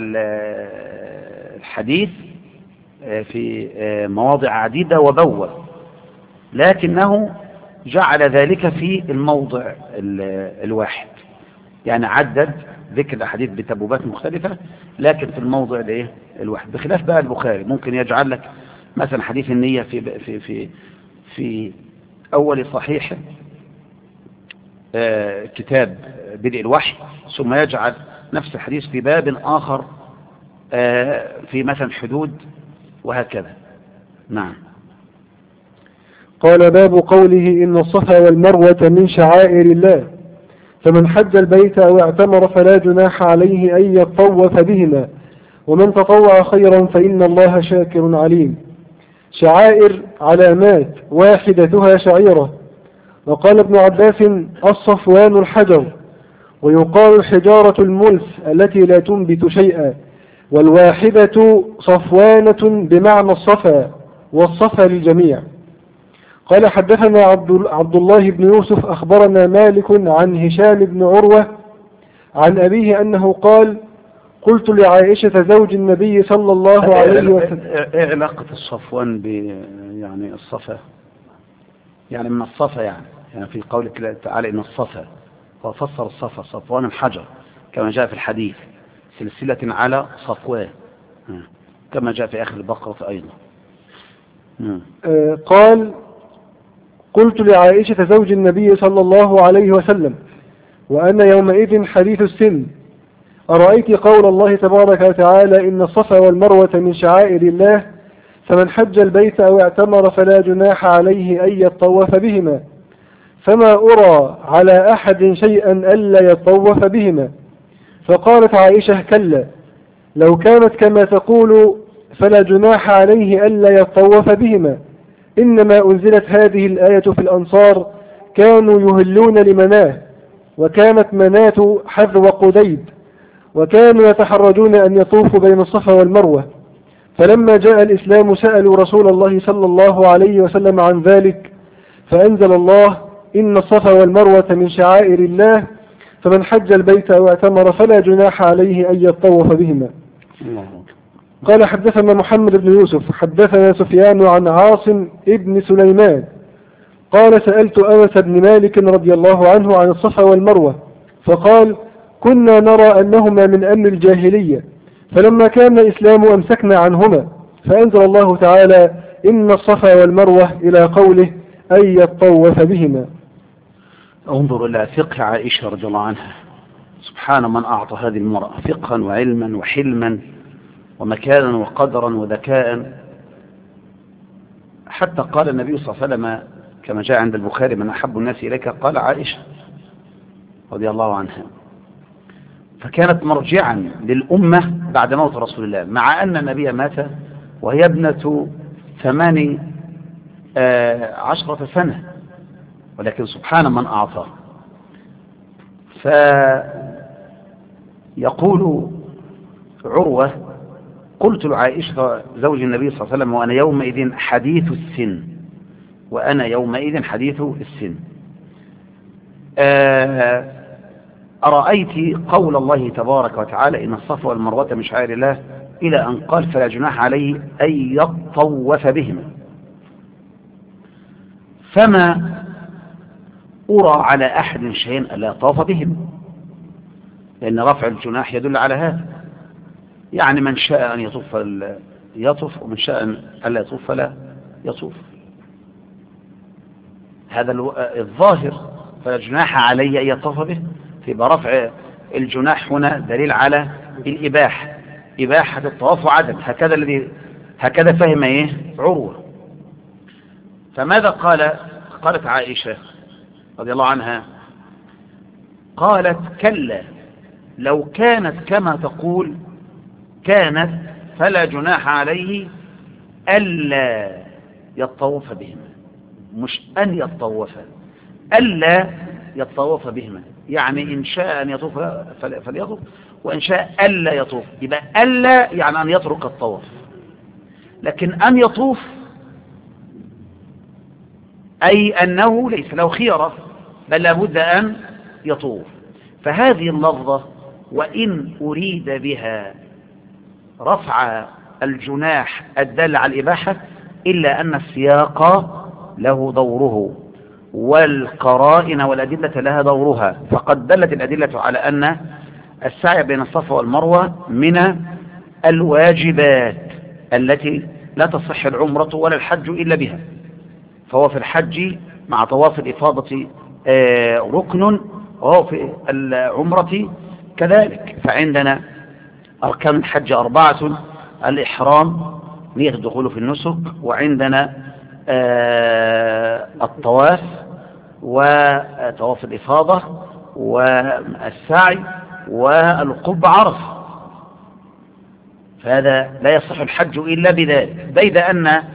الحديث في مواضع عديدة وبوب، لكنه جعل ذلك في الموضع الواحد، يعني عدد ذكر الأحاديث بتبوبات مختلفة لكن في الموضع الواحد. بخلاف بقى البخاري ممكن يجعل لك مثلا حديث النية في أول صحيح كتاب بدء الوحي، ثم يجعل نفس الحديث في باب آخر في مثلا حدود، وهكذا. نعم. قال باب قوله إن الصفا والمروة من شعائر الله، فمن حج البيت أو اعتمر فلا جناح عليه أن يطوف بهما، ومن تطوع خيرا فإن الله شاكر عليم. شعائر علامات واحدتها شعيرة. وقال ابن عباس الصفوان الحجر، ويقال الحجارة الملس التي لا تنبت شيئا، والواحدة صفوانة بمعنى الصفا، والصفا للجميع. قال حدثنا عبد الله بن يوسف أخبرنا مالك عن هشام بن عروة عن أبيه أنه قال قلت لعائشة زوج النبي صلى الله عليه وسلم. ايه علاقة الصفوان يعني الصفا؟ يعني من الصفا، يعني في قولك تعالى إن الصفا، وفسر الصفا صفوان الحجر كما جاء في الحديث سلسلة على صفوان، كما جاء في آخر البقرة أيضا. قال قلت لعائشة زوج النبي صلى الله عليه وسلم وأنا يومئذ حديث السن، أرأيت قول الله تبارك وتعالى إن الصفا والمروة من شعائر الله، فمن حج البيت أو اعتمر فلا جناح عليه أن يطوف بهما، فما أرى على أحد شيئا ألا يطوف بهما. فقالت عائشة كلا، لو كانت كما تقول فلا جناح عليه ألا يطوف بهما، إنما أنزلت هذه الآية في الأنصار كانوا يهلون لمناه، وكانت مناة حذو قديد، وكانوا يتحرجون أن يطوفوا بين الصفا والمروة، فلما جاء الإسلام سألوا رسول الله صلى الله عليه وسلم عن ذلك، فأنزل الله إن الصفا والمروة من شعائر الله، فمن حج البيت أو اعتمر فلا جناح عليه أن يطوف بهما. قال حدثنا محمد بن يوسف حدثنا سفيان عن عاصم ابن سليمان قال سألت أنس بن مالك رضي الله عنه عن الصفا والمروة، فقال كنا نرى أنهما من أمر الجاهلية، فلما كان الإسلام أمسكنا عنهما، فأنزل الله تعالى إن الصفا والمروة إلى قوله أن يطوف بهما. انظر إلى فقه عائشة رضي الله عنها، سبحان من أعطى هذه المرأة فقها وعلما وحلما ومكانا وقدرا وذكاء، حتى قال النبي صلى الله عليه وسلم كما جاء عند البخاري من أحب الناس إليك قال عائشة رضي الله عنها، فكانت مرجعا للأمة بعد موت رسول الله، مع أن النبي مات وهي ابنة 18 سنة، ولكن سبحان من أعطاه. فيقول عروة قلت لعائشة زوج النبي صلى الله عليه وسلم وأنا يومئذ حديث السن، أرأيت قول الله تبارك وتعالى إن الصفا والمروة من شعائر الله إلى أن قال فلا جناح عليه أن يطوف بهما، فما أرى على أحد شيئا ألا يطوف بهم، لأن رفع الجناح يدل على هذا، يعني من شاء أن يطوف يطوف، ومن شاء ألا يطوف فلا يطوف، هذا الظاهر، فلا جناح عليه أن يطوف به، فيبقى رفع الجناح هنا دليل على الإباحة، إباحة الطواف عدد، هكذا فهم عروة. فماذا قالت عائشة رضي الله عنها؟ قالت كلا لو كانت كما تقول كانت فلا جناح عليه ألا يطوف بهما، مش أن يطوف، ألا يطوف بهما، يعني إن شاء أن يطوف فليطوف، وإن شاء ألا يطوف. يبقى ألا يعني أن يترك الطواف، لكن أن يطوف أي أنه ليس له خيرة، بل لابد أن يطوف. فهذه اللفظة وإن أريد بها رفع الجناح الدال على الإباحة، إلا أن السياق له دوره والقرائن والأدلة لها دورها. فقد دلت الأدلة على أن السعي بين الصفا والمروة من الواجبات التي لا تصح العمرة ولا الحج إلا بها، فهو في الحج مع طواف الإفاضة ركن، وهو في العمرة كذلك. فعندنا أركان الحج 4: الإحرام نية الدخول في النسك، وعندنا الطواف وطواف الإفاضة والسعي والوقوف بعرفة. فهذا لا يصح الحج إلا بذلك، بيد أن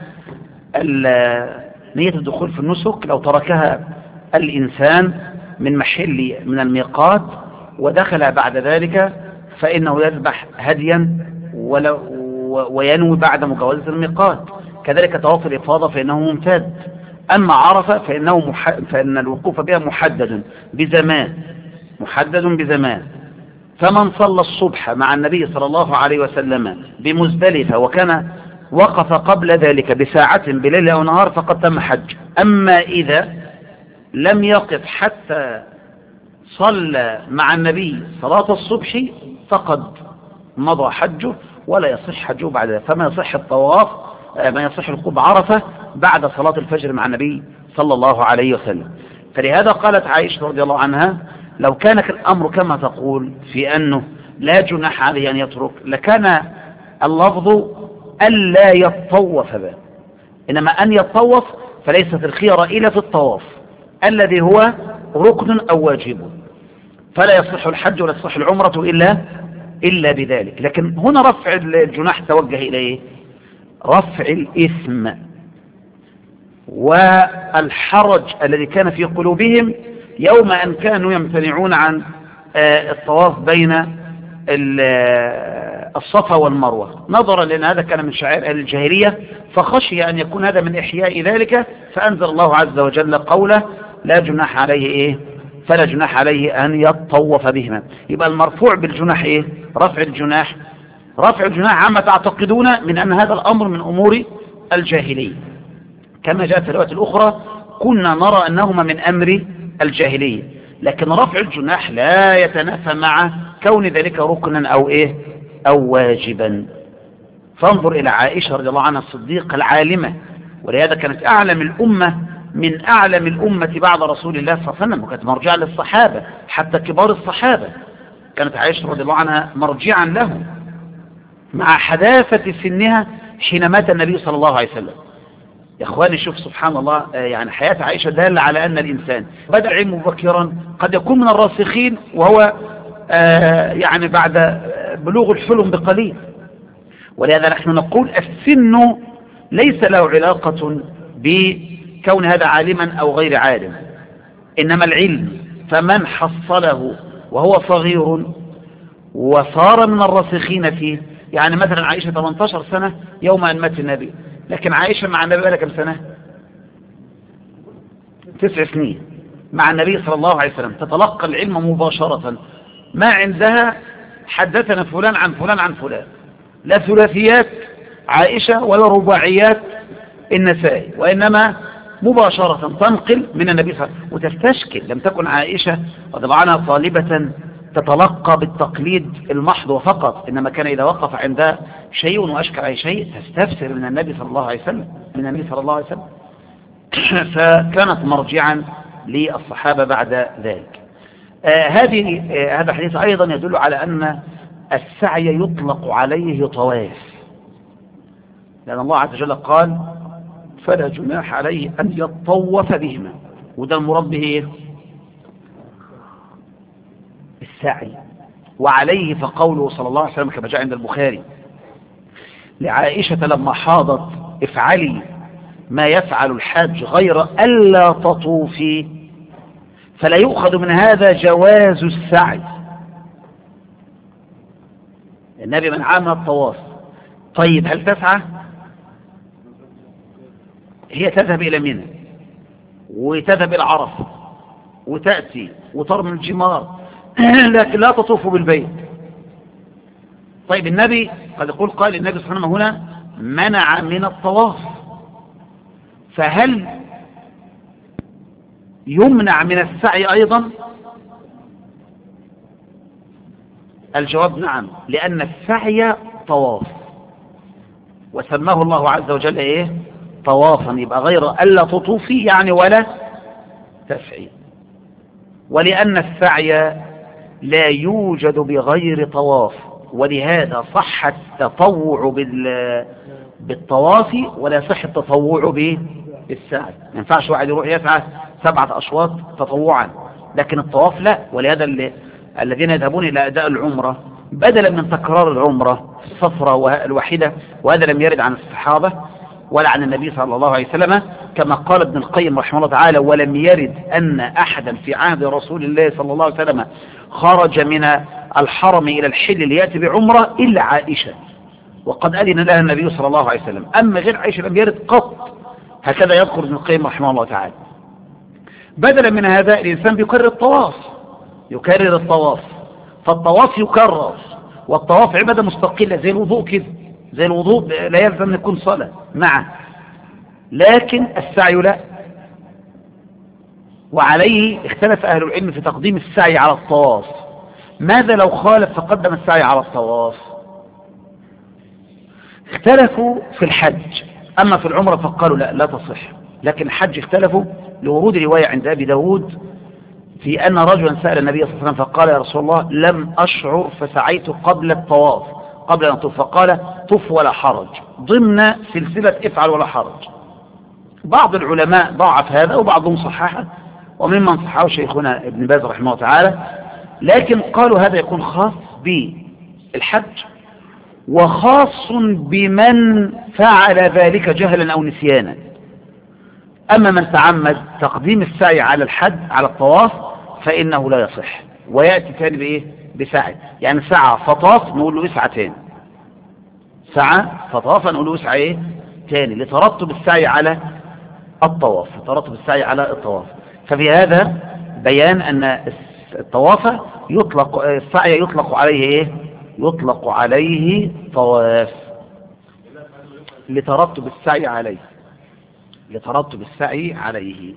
نية الدخول في النسك لو تركها الإنسان من الميقات ودخل بعد ذلك فإنه يذبح هديا وينوي بعد مجاوزة الميقات. كذلك طواف الإفاضة فإنه ممتد. أما عرفة فإن الوقوف بها محدد بزمان. فمن صلى الصبح مع النبي صلى الله عليه وسلم بمزدلفة وكان وقف قبل ذلك بساعة بليل أو نهار فقد تم حج. أما إذا لم يقف حتى صلى مع النبي صلاة الصبح فقد مضى حجه ولا يصح حجه بعد ذلك. فما يصح الطواف، ما يصح الوقوف بعرفة بعد صلاة الفجر مع النبي صلى الله عليه وسلم. فلهذا قالت عائشة رضي الله عنها لو كان الأمر كما تقول في أنه لا جناح عليه أن يترك لكان اللفظ ألا يطوف به، إنما أن يطوف فليست الخيرة إلا في الطواف الذي هو ركن أو واجب، فلا يصح الحج ولا يصح العمرة إلا بذلك. لكن هنا رفع الجناح توجه إليه رفع الإثم والحرج الذي كان في قلوبهم يوم أن كانوا يمتنعون عن الطواف بين الصفا والمروة، نظرا لأن هذا كان من شعائر أهل الجاهلية، فخشي أن يكون هذا من إحياء ذلك، فأنزل الله عز وجل قوله لا جناح عليه فلا جناح عليه أن يطوف بهما. يبقى المرفوع بالجناح رفع الجناح عما تعتقدون من أن هذا الأمر من أمور الجاهلية، كما جاء في الرواية الأخرى كنا نرى أنهما من أمر الجاهلية. لكن رفع الجناح لا يتنافى مع كون ذلك ركنا أو واجبا. فانظر إلى عائشة رضي الله عنها الصديقة العالمة، ولهذا كانت أعلم الأمة من أعلم الأمة بعد رسول الله صلى الله عليه وسلم، وكانت مرجعا للصحابة حتى كبار الصحابة. كانت عائشة رضي الله عنها مرجعا له مع حداثة سنها حين مات النبي صلى الله عليه وسلم. يا اخواني شوف سبحان الله، يعني حياة عائشة دالة على أن الإنسان بدأ علمه مبكرا قد يكون من الراسخين وهو يعني بعد بلوغ الحلم بقليل. ولهذا نحن نقول السن ليس له علاقة بكون هذا عالما أو غير عالم، إنما العلم فمن حصله وهو صغير وصار من الراسخين فيه. يعني مثلا عائشة 18 سنة يوم أن مات النبي، لكن عائشة مع النبي بقى كم سنة؟ 9 سنين مع النبي صلى الله عليه وسلم، تتلقى العلم مباشرة، ما عندها حدثنا فلان عن فلان عن فلان، لا ثلاثيات عائشة ولا رباعيات النسائي، وإنما مباشرة تنقل من النبي صلى الله عليه وسلم وتستشكل. لم تكن عائشة رضي الله عنها طالبة تتلقى بالتقليد المحض وفقط، إنما كان إذا وقف عندها شيء وأشكل عليه شيء تستفسر من النبي صلى الله عليه وسلم فكانت مرجعا للصحابة بعد ذلك. هذا الحديث أيضا يدل على أن السعي يطلق عليه طواف، لأن الله عز وجل قال فلا جناح عليه أن يطوف بهما، وده المراد به إيه؟ السعي. وعليه فقوله صلى الله عليه وسلم كما جاء عند البخاري لعائشة لما حاضت افعلي ما يفعل الحاج غير ألا تطوفي، فلا يؤخذ من هذا جواز السعي. النبي منعها من الطواف. طيب هل تسعى؟ هي تذهب إلى منى وتذهب إلى عرفة وتأتي وترمي الجمار لكن لا تطوف بالبيت. طيب النبي قد يقول قال النبي صلى الله عليه وسلم هنا منع من الطواف، فهل يمنع من السعي أيضا؟ الجواب نعم، لأن السعي طواف وسماه الله عز وجل إيه؟ طوافا، يبقى غير ألا تطوفي يعني ولا تسعي. ولأن السعي لا يوجد بغير طواف، ولهذا صح التطوع بالطواف ولا يصح التطوع بالسعي. ما ينفعش واحد يروح يسعى 7 أشواط تطوعا، لكن الطواف لا. ولهذا الذين يذهبون إلى أداء العمرة بدلا من تكرار العمرة في السفرة الواحدة، وهذا لم يرد عن الصحابة ولا عن النبي صلى الله عليه وسلم، كما قال ابن القيم رحمه الله تعالى ولم يرد أن أحدا في عهد رسول الله صلى الله عليه وسلم خرج من الحرم إلى الحل ليأتي بعمرة إلا عائشة، وقد أذن لها النبي صلى الله عليه وسلم. أما غير عائشة لم يرد قط. هكذا يذكر ابن القيم رحمه الله تعالى. بدلا من هذا الإنسان بيكرر الطواف، يكرر الطواف، فالطواف يكرر، والطواف عبادة مستقلة زي الوضوء كده، زي الوضوء لا يلزم أن يكون صلاة معه، لكن السعي لا. وعليه اختلف أهل العلم في تقديم السعي على الطواف. ماذا لو خالف فقدم السعي على الطواف؟ اختلفوا في الحج، أما في العمرة فقالوا لا تصح. لكن الحج اختلفوا لورود رواية عند أبي داود في أن رجلا سأل النبي صلى الله عليه وسلم فقال يا رسول الله لم أشعر فسعيت قبل الطواف قبل أن أطوف، فقال طف ولا حرج، ضمن سلسلة افعل ولا حرج. بعض العلماء ضاعف هذا وبعضهم صححه، وممن صححه شيخنا ابن باز رحمه الله تعالى، لكن قالوا هذا يكون خاص بالحج وخاص بمن فعل ذلك جهلا أو نسيانا. أما من تعمد تقديم السعي على الحج على الطواف فإنه لا يصح، ويأتي تاني بإيه؟ بسعي. يعني سعى فطاف نقول له اسعى تاني، سعى فطاف نقول له اسعى ايه تاني، لترتب السعي على الطواف، ترتب السعي على الطواف. ففي هذا بيان أن الطواف يطلق، السعي يطلق عليه ايه؟ يطلق عليه طواف لترتب السعي عليه، لترتب السعي عليه.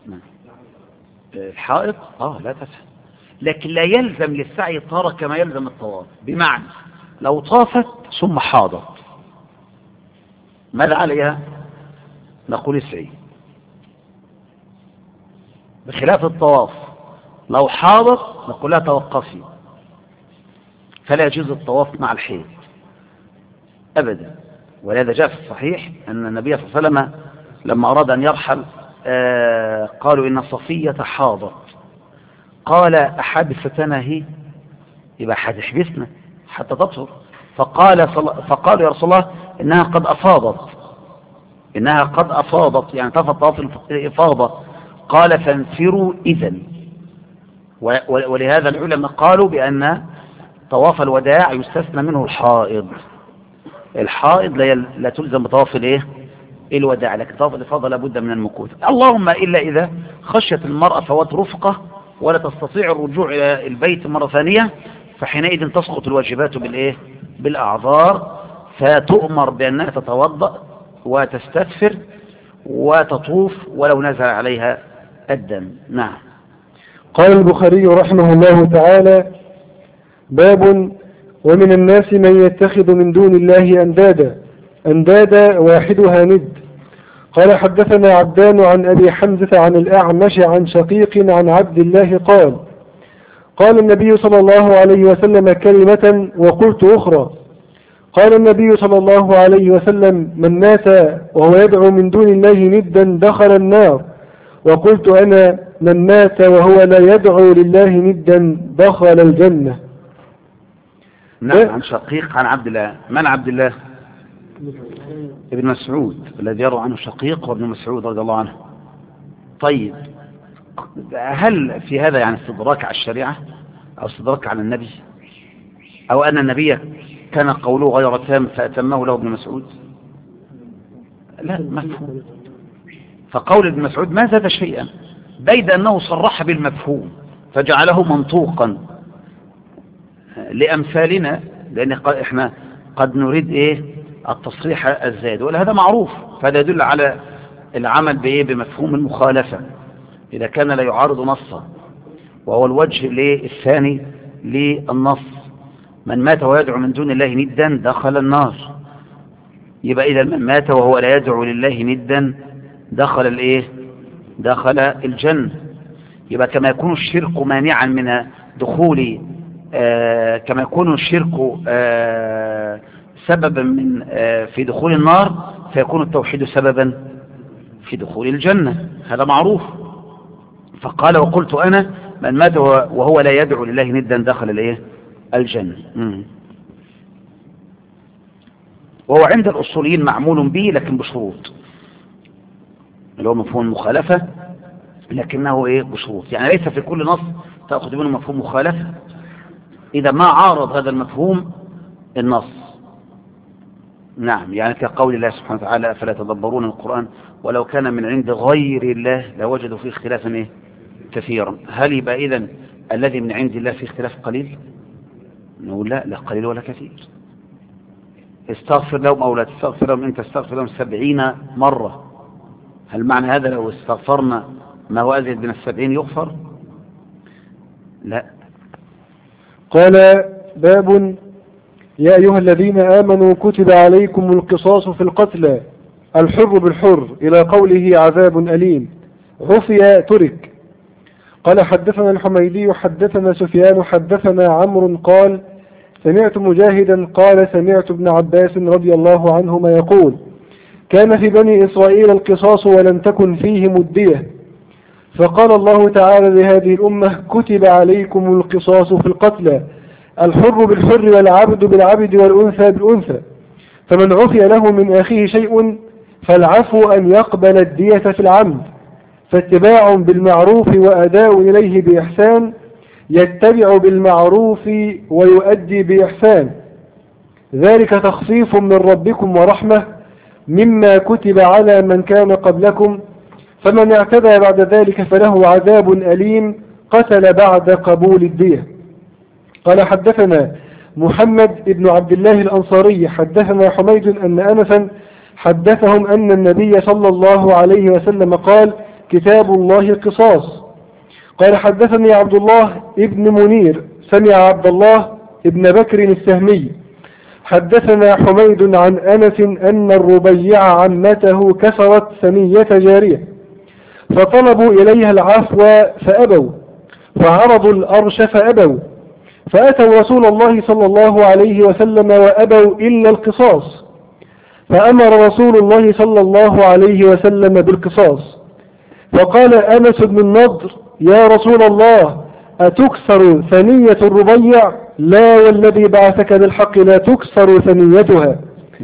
الحائط لا تسعى، لكن لا يلزم للسعي طار كما يلزم الطواف. بمعنى لو طافت ثم حاضت ماذا عليها؟ نقول اسعي، بخلاف الطواف لو حاضت نقول لها توقفي، فلا يجوز الطواف مع الحيض أبدا. ولهذا جاء في الصحيح أن النبي صلى الله عليه وسلم لما أراد أن يرحل قالوا إن صفية حاضت، قال أحبستنا هي؟ يبقى هتحبسنا حتى تطهر. فقال يا رسول الله إنها قد أفاضت، إنها قد أفاضت يعني تفض طواف الإفاضة. قال فانفروا إذن. ولهذا العلماء قالوا بأن طواف الوداع يستثنى منه الحائض. الحائض لا تلزم بطواف الايه؟ الوداع، لكن طواف الإفاضة لابد من المكوث، اللهم إلا إذا خشيت المرأة فوات رفقة ولا تستطيع الرجوع إلى البيت مرة ثانية، فحينئذ تسقط الواجبات بالإيه؟ بالأعذار، فتؤمر بأنها تتوضأ وتستغفر وتطوف ولو نزل عليها الدم. نعم. قال البخاري رحمه الله تعالى: باب ومن الناس من يتخذ من دون الله أندادا واحدها ند. قال حدثنا عبدان عن أبي حمزة عن الأعمش عن شقيق عن عبد الله قال: قال النبي صلى الله عليه وسلم كلمة وقلت أخرى. قال النبي صلى الله عليه وسلم: من مات وهو يدعو من دون الله ندا دخل النار. وقلت أنا: من مات وهو لا يدعو لله ندا دخل الجنة. نعم. عن شقيق عن عبد الله. من عبد الله؟ ابن مسعود الذي يروى عنه شقيق وابن مسعود رضي الله عنه. طيب، هل في هذا يعني استدراك على الشريعة أو استدراك على النبي، أو أن النبي كان قوله غير تام فأتمه له ابن مسعود؟ لا، مفهوم. فقول ابن مسعود ما زاد شيئا، بيد أنه صرح بالمفهوم فجعله منطوقا لأمثالنا، لأن إحنا قد نريد التصريح الزائد، ولا هذا معروف، فهذا يدل على العمل بمفهوم المخالفة إذا كان لا يعارض نصا، وهو الوجه الثاني للنص: من مات ويدعو من دون الله ندا دخل النار. يبقى إذا من مات وهو لا يدعو لله ندا دخل الجنة. يبقى كما يكون الشرك مانعا من دخول كما يكون الشرك سببا في دخول النار، فيكون التوحيد سببا في دخول الجنة، هذا معروف. فقال: وقلت أنا: من مات وهو لا يدعو لله ندا دخل الجنة. وهو عند الأصوليين معمول به لكن بشروط، اللي هو مفهوم المخالفة، لكنه بشروط، يعني ليس في كل نص تأخذ منه مفهوم مخالفة إذا ما عارض هذا المفهوم النص. نعم، يعني كقول الله سبحانه وتعالى: فلا تدبرون القرآن ولو كان من عند غير الله لوجدوا فيه اختلافا كثيرا. هل يبقى إذن الذي من عند الله فيه اختلاف قليل؟ نقول لا قليل ولا كثير. استغفر لهم أو لا تستغفر لهم إن تستغفر لهم 70 مرة، هل معنى هذا لو استغفرنا ما هو أزيد من 70 يغفر؟ لا. قال: باب: يا أيها الذين آمنوا كتب عليكم القصاص في القتلى، الحر بالحر، إلى قوله عذاب أليم، عفي ترك. قال: حدثنا الحميدي حدثنا سفيان حدثنا عمرو قال: سمعت مجاهدا قال: سمعت ابن عباس رضي الله عنهما يقول: كان في بني إسرائيل القصاص ولم تكن فيهم الدية، فقال الله تعالى لهذه الأمة: كتب عليكم القصاص في القتلى، الحر بالحر والعبد بالعبد والأنثى بالأنثى، فمن عفي له من أخيه شيء فالعفو أن يقبل الدية في العمد، فاتباع بالمعروف وأداء إليه بإحسان، يتبع بالمعروف ويؤدي بإحسان، ذلك تخفيف من ربكم ورحمة مما كتب على من كان قبلكم، فمن اعتدى بعد ذلك فله عذاب أليم، قتل بعد قبول الدية. قال: حدثنا محمد بن عبد الله الأنصاري حدثنا حميد أن أنسا حدثهم أن النبي صلى الله عليه وسلم قال: كتاب الله القصاص. قال: حدثني عبد الله ابن منير سمع عبد الله ابن بكر السهمي حدثنا حميد عن أنس أن الربيع عمته كسرت ثنية جارية، فطلبوا إليها العفو فأبوا، فعرضوا الأرش فأبوا، فأتوا رسول الله صلى الله عليه وسلم وأبوا إلا القصاص، فأمر رسول الله صلى الله عليه وسلم بالقصاص. فقال أنس بن النضر: يا رسول الله، أتكسر ثنية الربيع؟ لا والذي بعثك بالحق لا تكسر ثنيتها.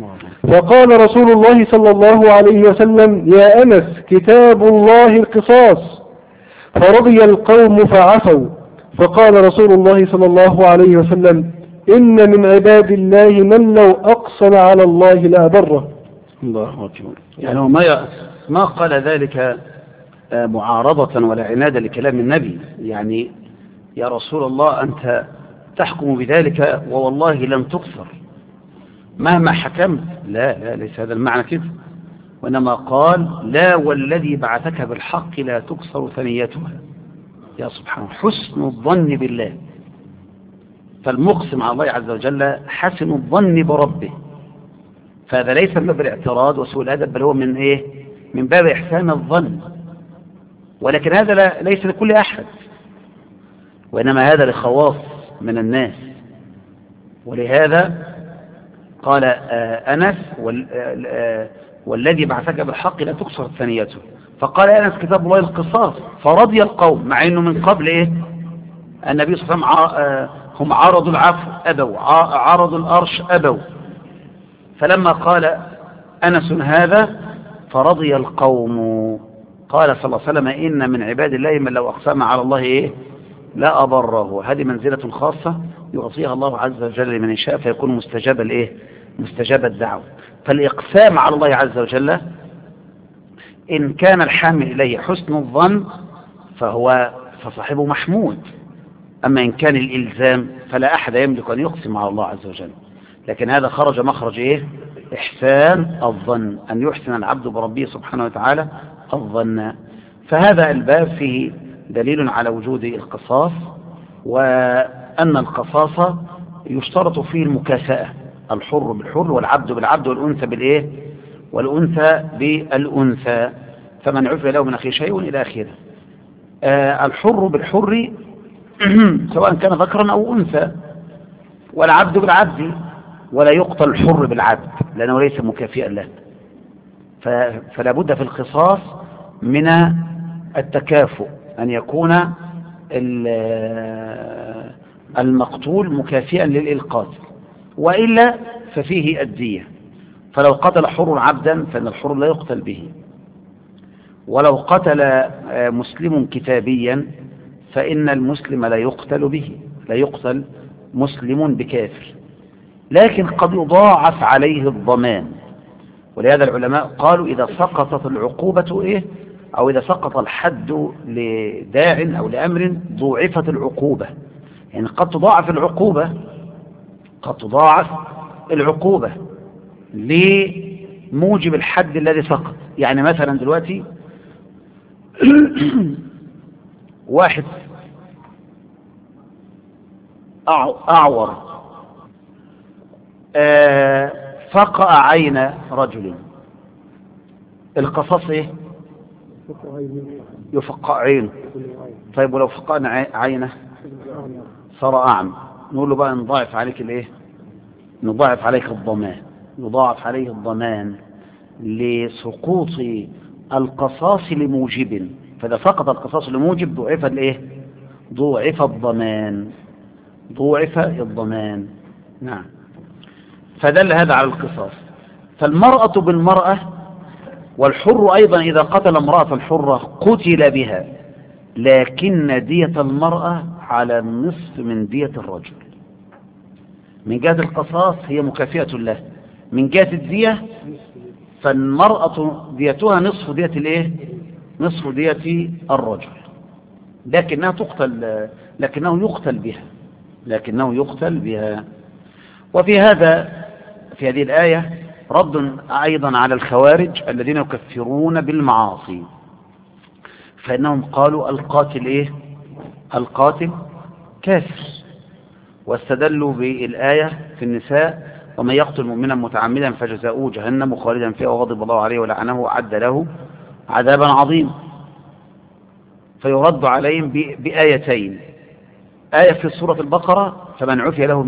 فقال رسول الله صلى الله عليه وسلم: يا أنس، كتاب الله القصاص. فرضي القوم فعفوا، فقال رسول الله صلى الله عليه وسلم: إن من عباد الله من لو أقسم على الله لأبره. الله أكبر. يعني ما قال ذلك معارضة ولا عنادا لكلام النبي، يعني يا رسول الله أنت تحكم بذلك ووالله لم تكسر مهما حكمت. لا ليس هذا المعنى كده، وإنما قال: لا والذي بعثك بالحق لا تكسر ثنيتها. يا سبحانه، حسن الظن بالله، فالمقسم على الله عز وجل حسن الظن بربه، فهذا ليس من باب الاعتراض وسوء الأدب، بل هو من باب إحسان الظن. ولكن هذا ليس لكل أحد، وإنما هذا لخواص من الناس. ولهذا قال أنس والذي بعثك بالحق لا تكسر ثنيته. فقال أنس كتاب الله القصاص، فرضي القوم، مع أنه من قبل النبي صلى الله عليه وسلم هم عرضوا العفو أبوا، عرضوا الأرش أبوا. فلما قال أنس هذا فرضي القوم، قال صلى الله عليه وسلم إن من عباد الله من لو أقسم على الله لا أبره. هذه منزلة خاصة يعطيها الله عز وجل لمن يشاء، فيكون مستجاب الدعوة. فالإقسام على الله عز وجل إن كان الحامل إليه حسن الظن فصاحبه محمود. أما إن كان الإلزام فلا أحد يملك أن يقسم على الله عز وجل، لكن هذا خرج مخرج إحسان الظن، أن يحسن العبد بربه سبحانه وتعالى الظن. فهذا الباب فيه دليل على وجود القصاص، وأن القصاص يشترط فيه المكافأة، الحر بالحر والعبد بالعبد والأنثى بالأنثى، فمن عفي له من أخيه شيء إلى آخره. الحر بالحر سواء كان ذكرا أو أنثى، والعبد بالعبد، ولا يقتل الحر بالعبد لأنه ليس مكافئا له. فلا بد في القصاص من التكافؤ، أن يكون المقتول مكافئا للقاتل، وإلا ففيه الدية. فلو قتل حر عبدا فإن الحر لا يقتل به، ولو قتل مسلم كتابيا فإن المسلم لا يقتل به، لا يقتل مسلم بكافر، لكن قد يضاعف عليه الضمان. ولهذا العلماء قالوا إذا سقطت العقوبة أو إذا سقط الحد لداع أو لأمر ضوعفت العقوبة. يعني قد تضاعف العقوبة لموجب الحد الذي سقط. يعني مثلا دلوقتي واحد أعور فقأ عين رجل، القصاص يفقأ عينه. طيب ولو فقأنا عينه صار أعمى، نقول له بقى نضاعف عليك الضمان لسقوط القصاص لموجب. فإذا سقط القصاص لموجب ضوعف الضمان. نعم. فدل هذا على القصاص. فالمرأة بالمرأة، والحر أيضا إذا قتل امرأة حرة قتل بها، لكن دية المرأة على النصف من دية الرجل. من جهة القصاص هي مكافئة له، من جهة الدية فالمرأة ديتها نصف دية الرجل، لكنه يقتل بها. وفي هذه الآية رد أيضا على الخوارج الذين يكفرون بالمعاصي، فإنهم قالوا القاتل كافر، واستدلوا بالآية في النساء ومن يقتل مؤمنا متعمدا فجزاؤه جهنم خالدا فيها وغضب الله عليه ولعنه وأعد له عذابا عظيما. فيرد عليهم بآيتين، آية في سورة البقرة فمن عفي له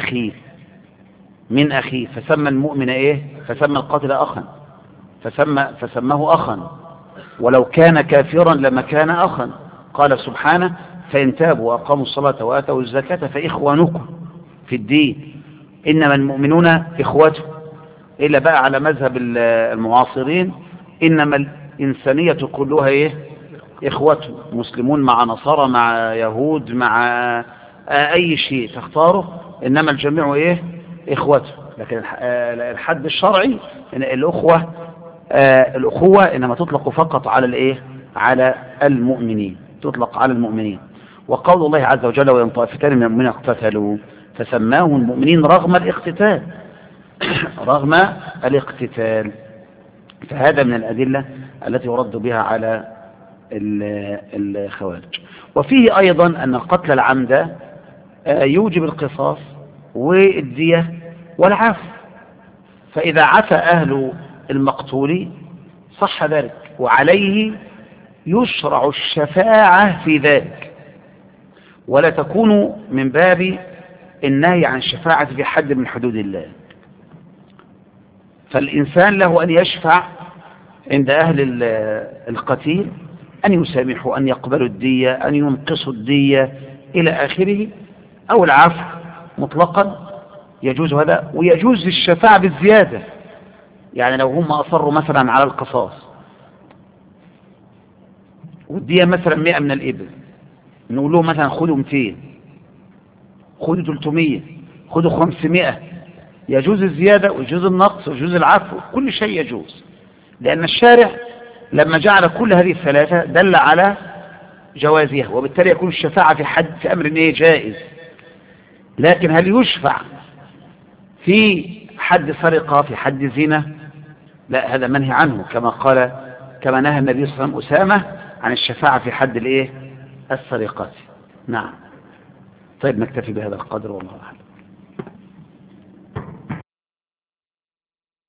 من أخيه فسمى المؤمن فسمى القاتل أخا، فسماه أخا، ولو كان كافرا لما كان أخا. قال سبحانه فإن تابوا وأقاموا الصلاة وآتوا الزكاة فإخوانكم في الدين إنما المؤمنون إخوته. إلا بقى على مذهب المعاصرين إنما الإنسانية كلها إخوته، مسلمون مع نصارى مع يهود مع أي شيء تختاره، إنما الجميع إخوته. لكن الحد الشرعي إن الأخوة إنما تطلق فقط على المؤمنين، تطلق على المؤمنين. وقول الله عز وجل وإن طائفتان من المؤمنين اقتتلوا فسماهم المؤمنين رغم الاقتتال. فهذا من الأدلة التي يرد بها على الخوارج. وفيه أيضا أن القتل العمد يوجب القصاص والدية والعفو، فإذا عفى أهل المقتول صح ذلك، وعليه يشرع الشفاعة في ذلك، ولا تكون من باب النهي عن الشفاعة في حد من حدود الله. فالإنسان له أن يشفع عند أهل القتيل، أن يسامحوا، أن يقبلوا الدية، أن ينقصوا الدية إلى آخره، أو العفو مطلقا يجوز هذا. ويجوز الشفاعة بالزيادة، يعني لو هم أصروا مثلا على القصاص والدية مثلا 100 من الإبل، نقول لهم مثلا خذوا 200، خذوا 300، خذوا 500. يجوز الزيادة ويجوز النقص ويجوز العفو، كل شيء يجوز، لأن الشارع لما جعل كل هذه الثلاثة دل على جوازها، وبالتالي يكون الشفاعة في أمر إيه جائز. لكن هل يشفع في حد سرقة، في حد زنا؟ لا، هذا منهي عنه، كما نهى النبي صلى الله عليه وسلم أسامة عن الشفاعة في حد السرقات. نعم. طيب نكتفي بهذا القدر والله أعلم.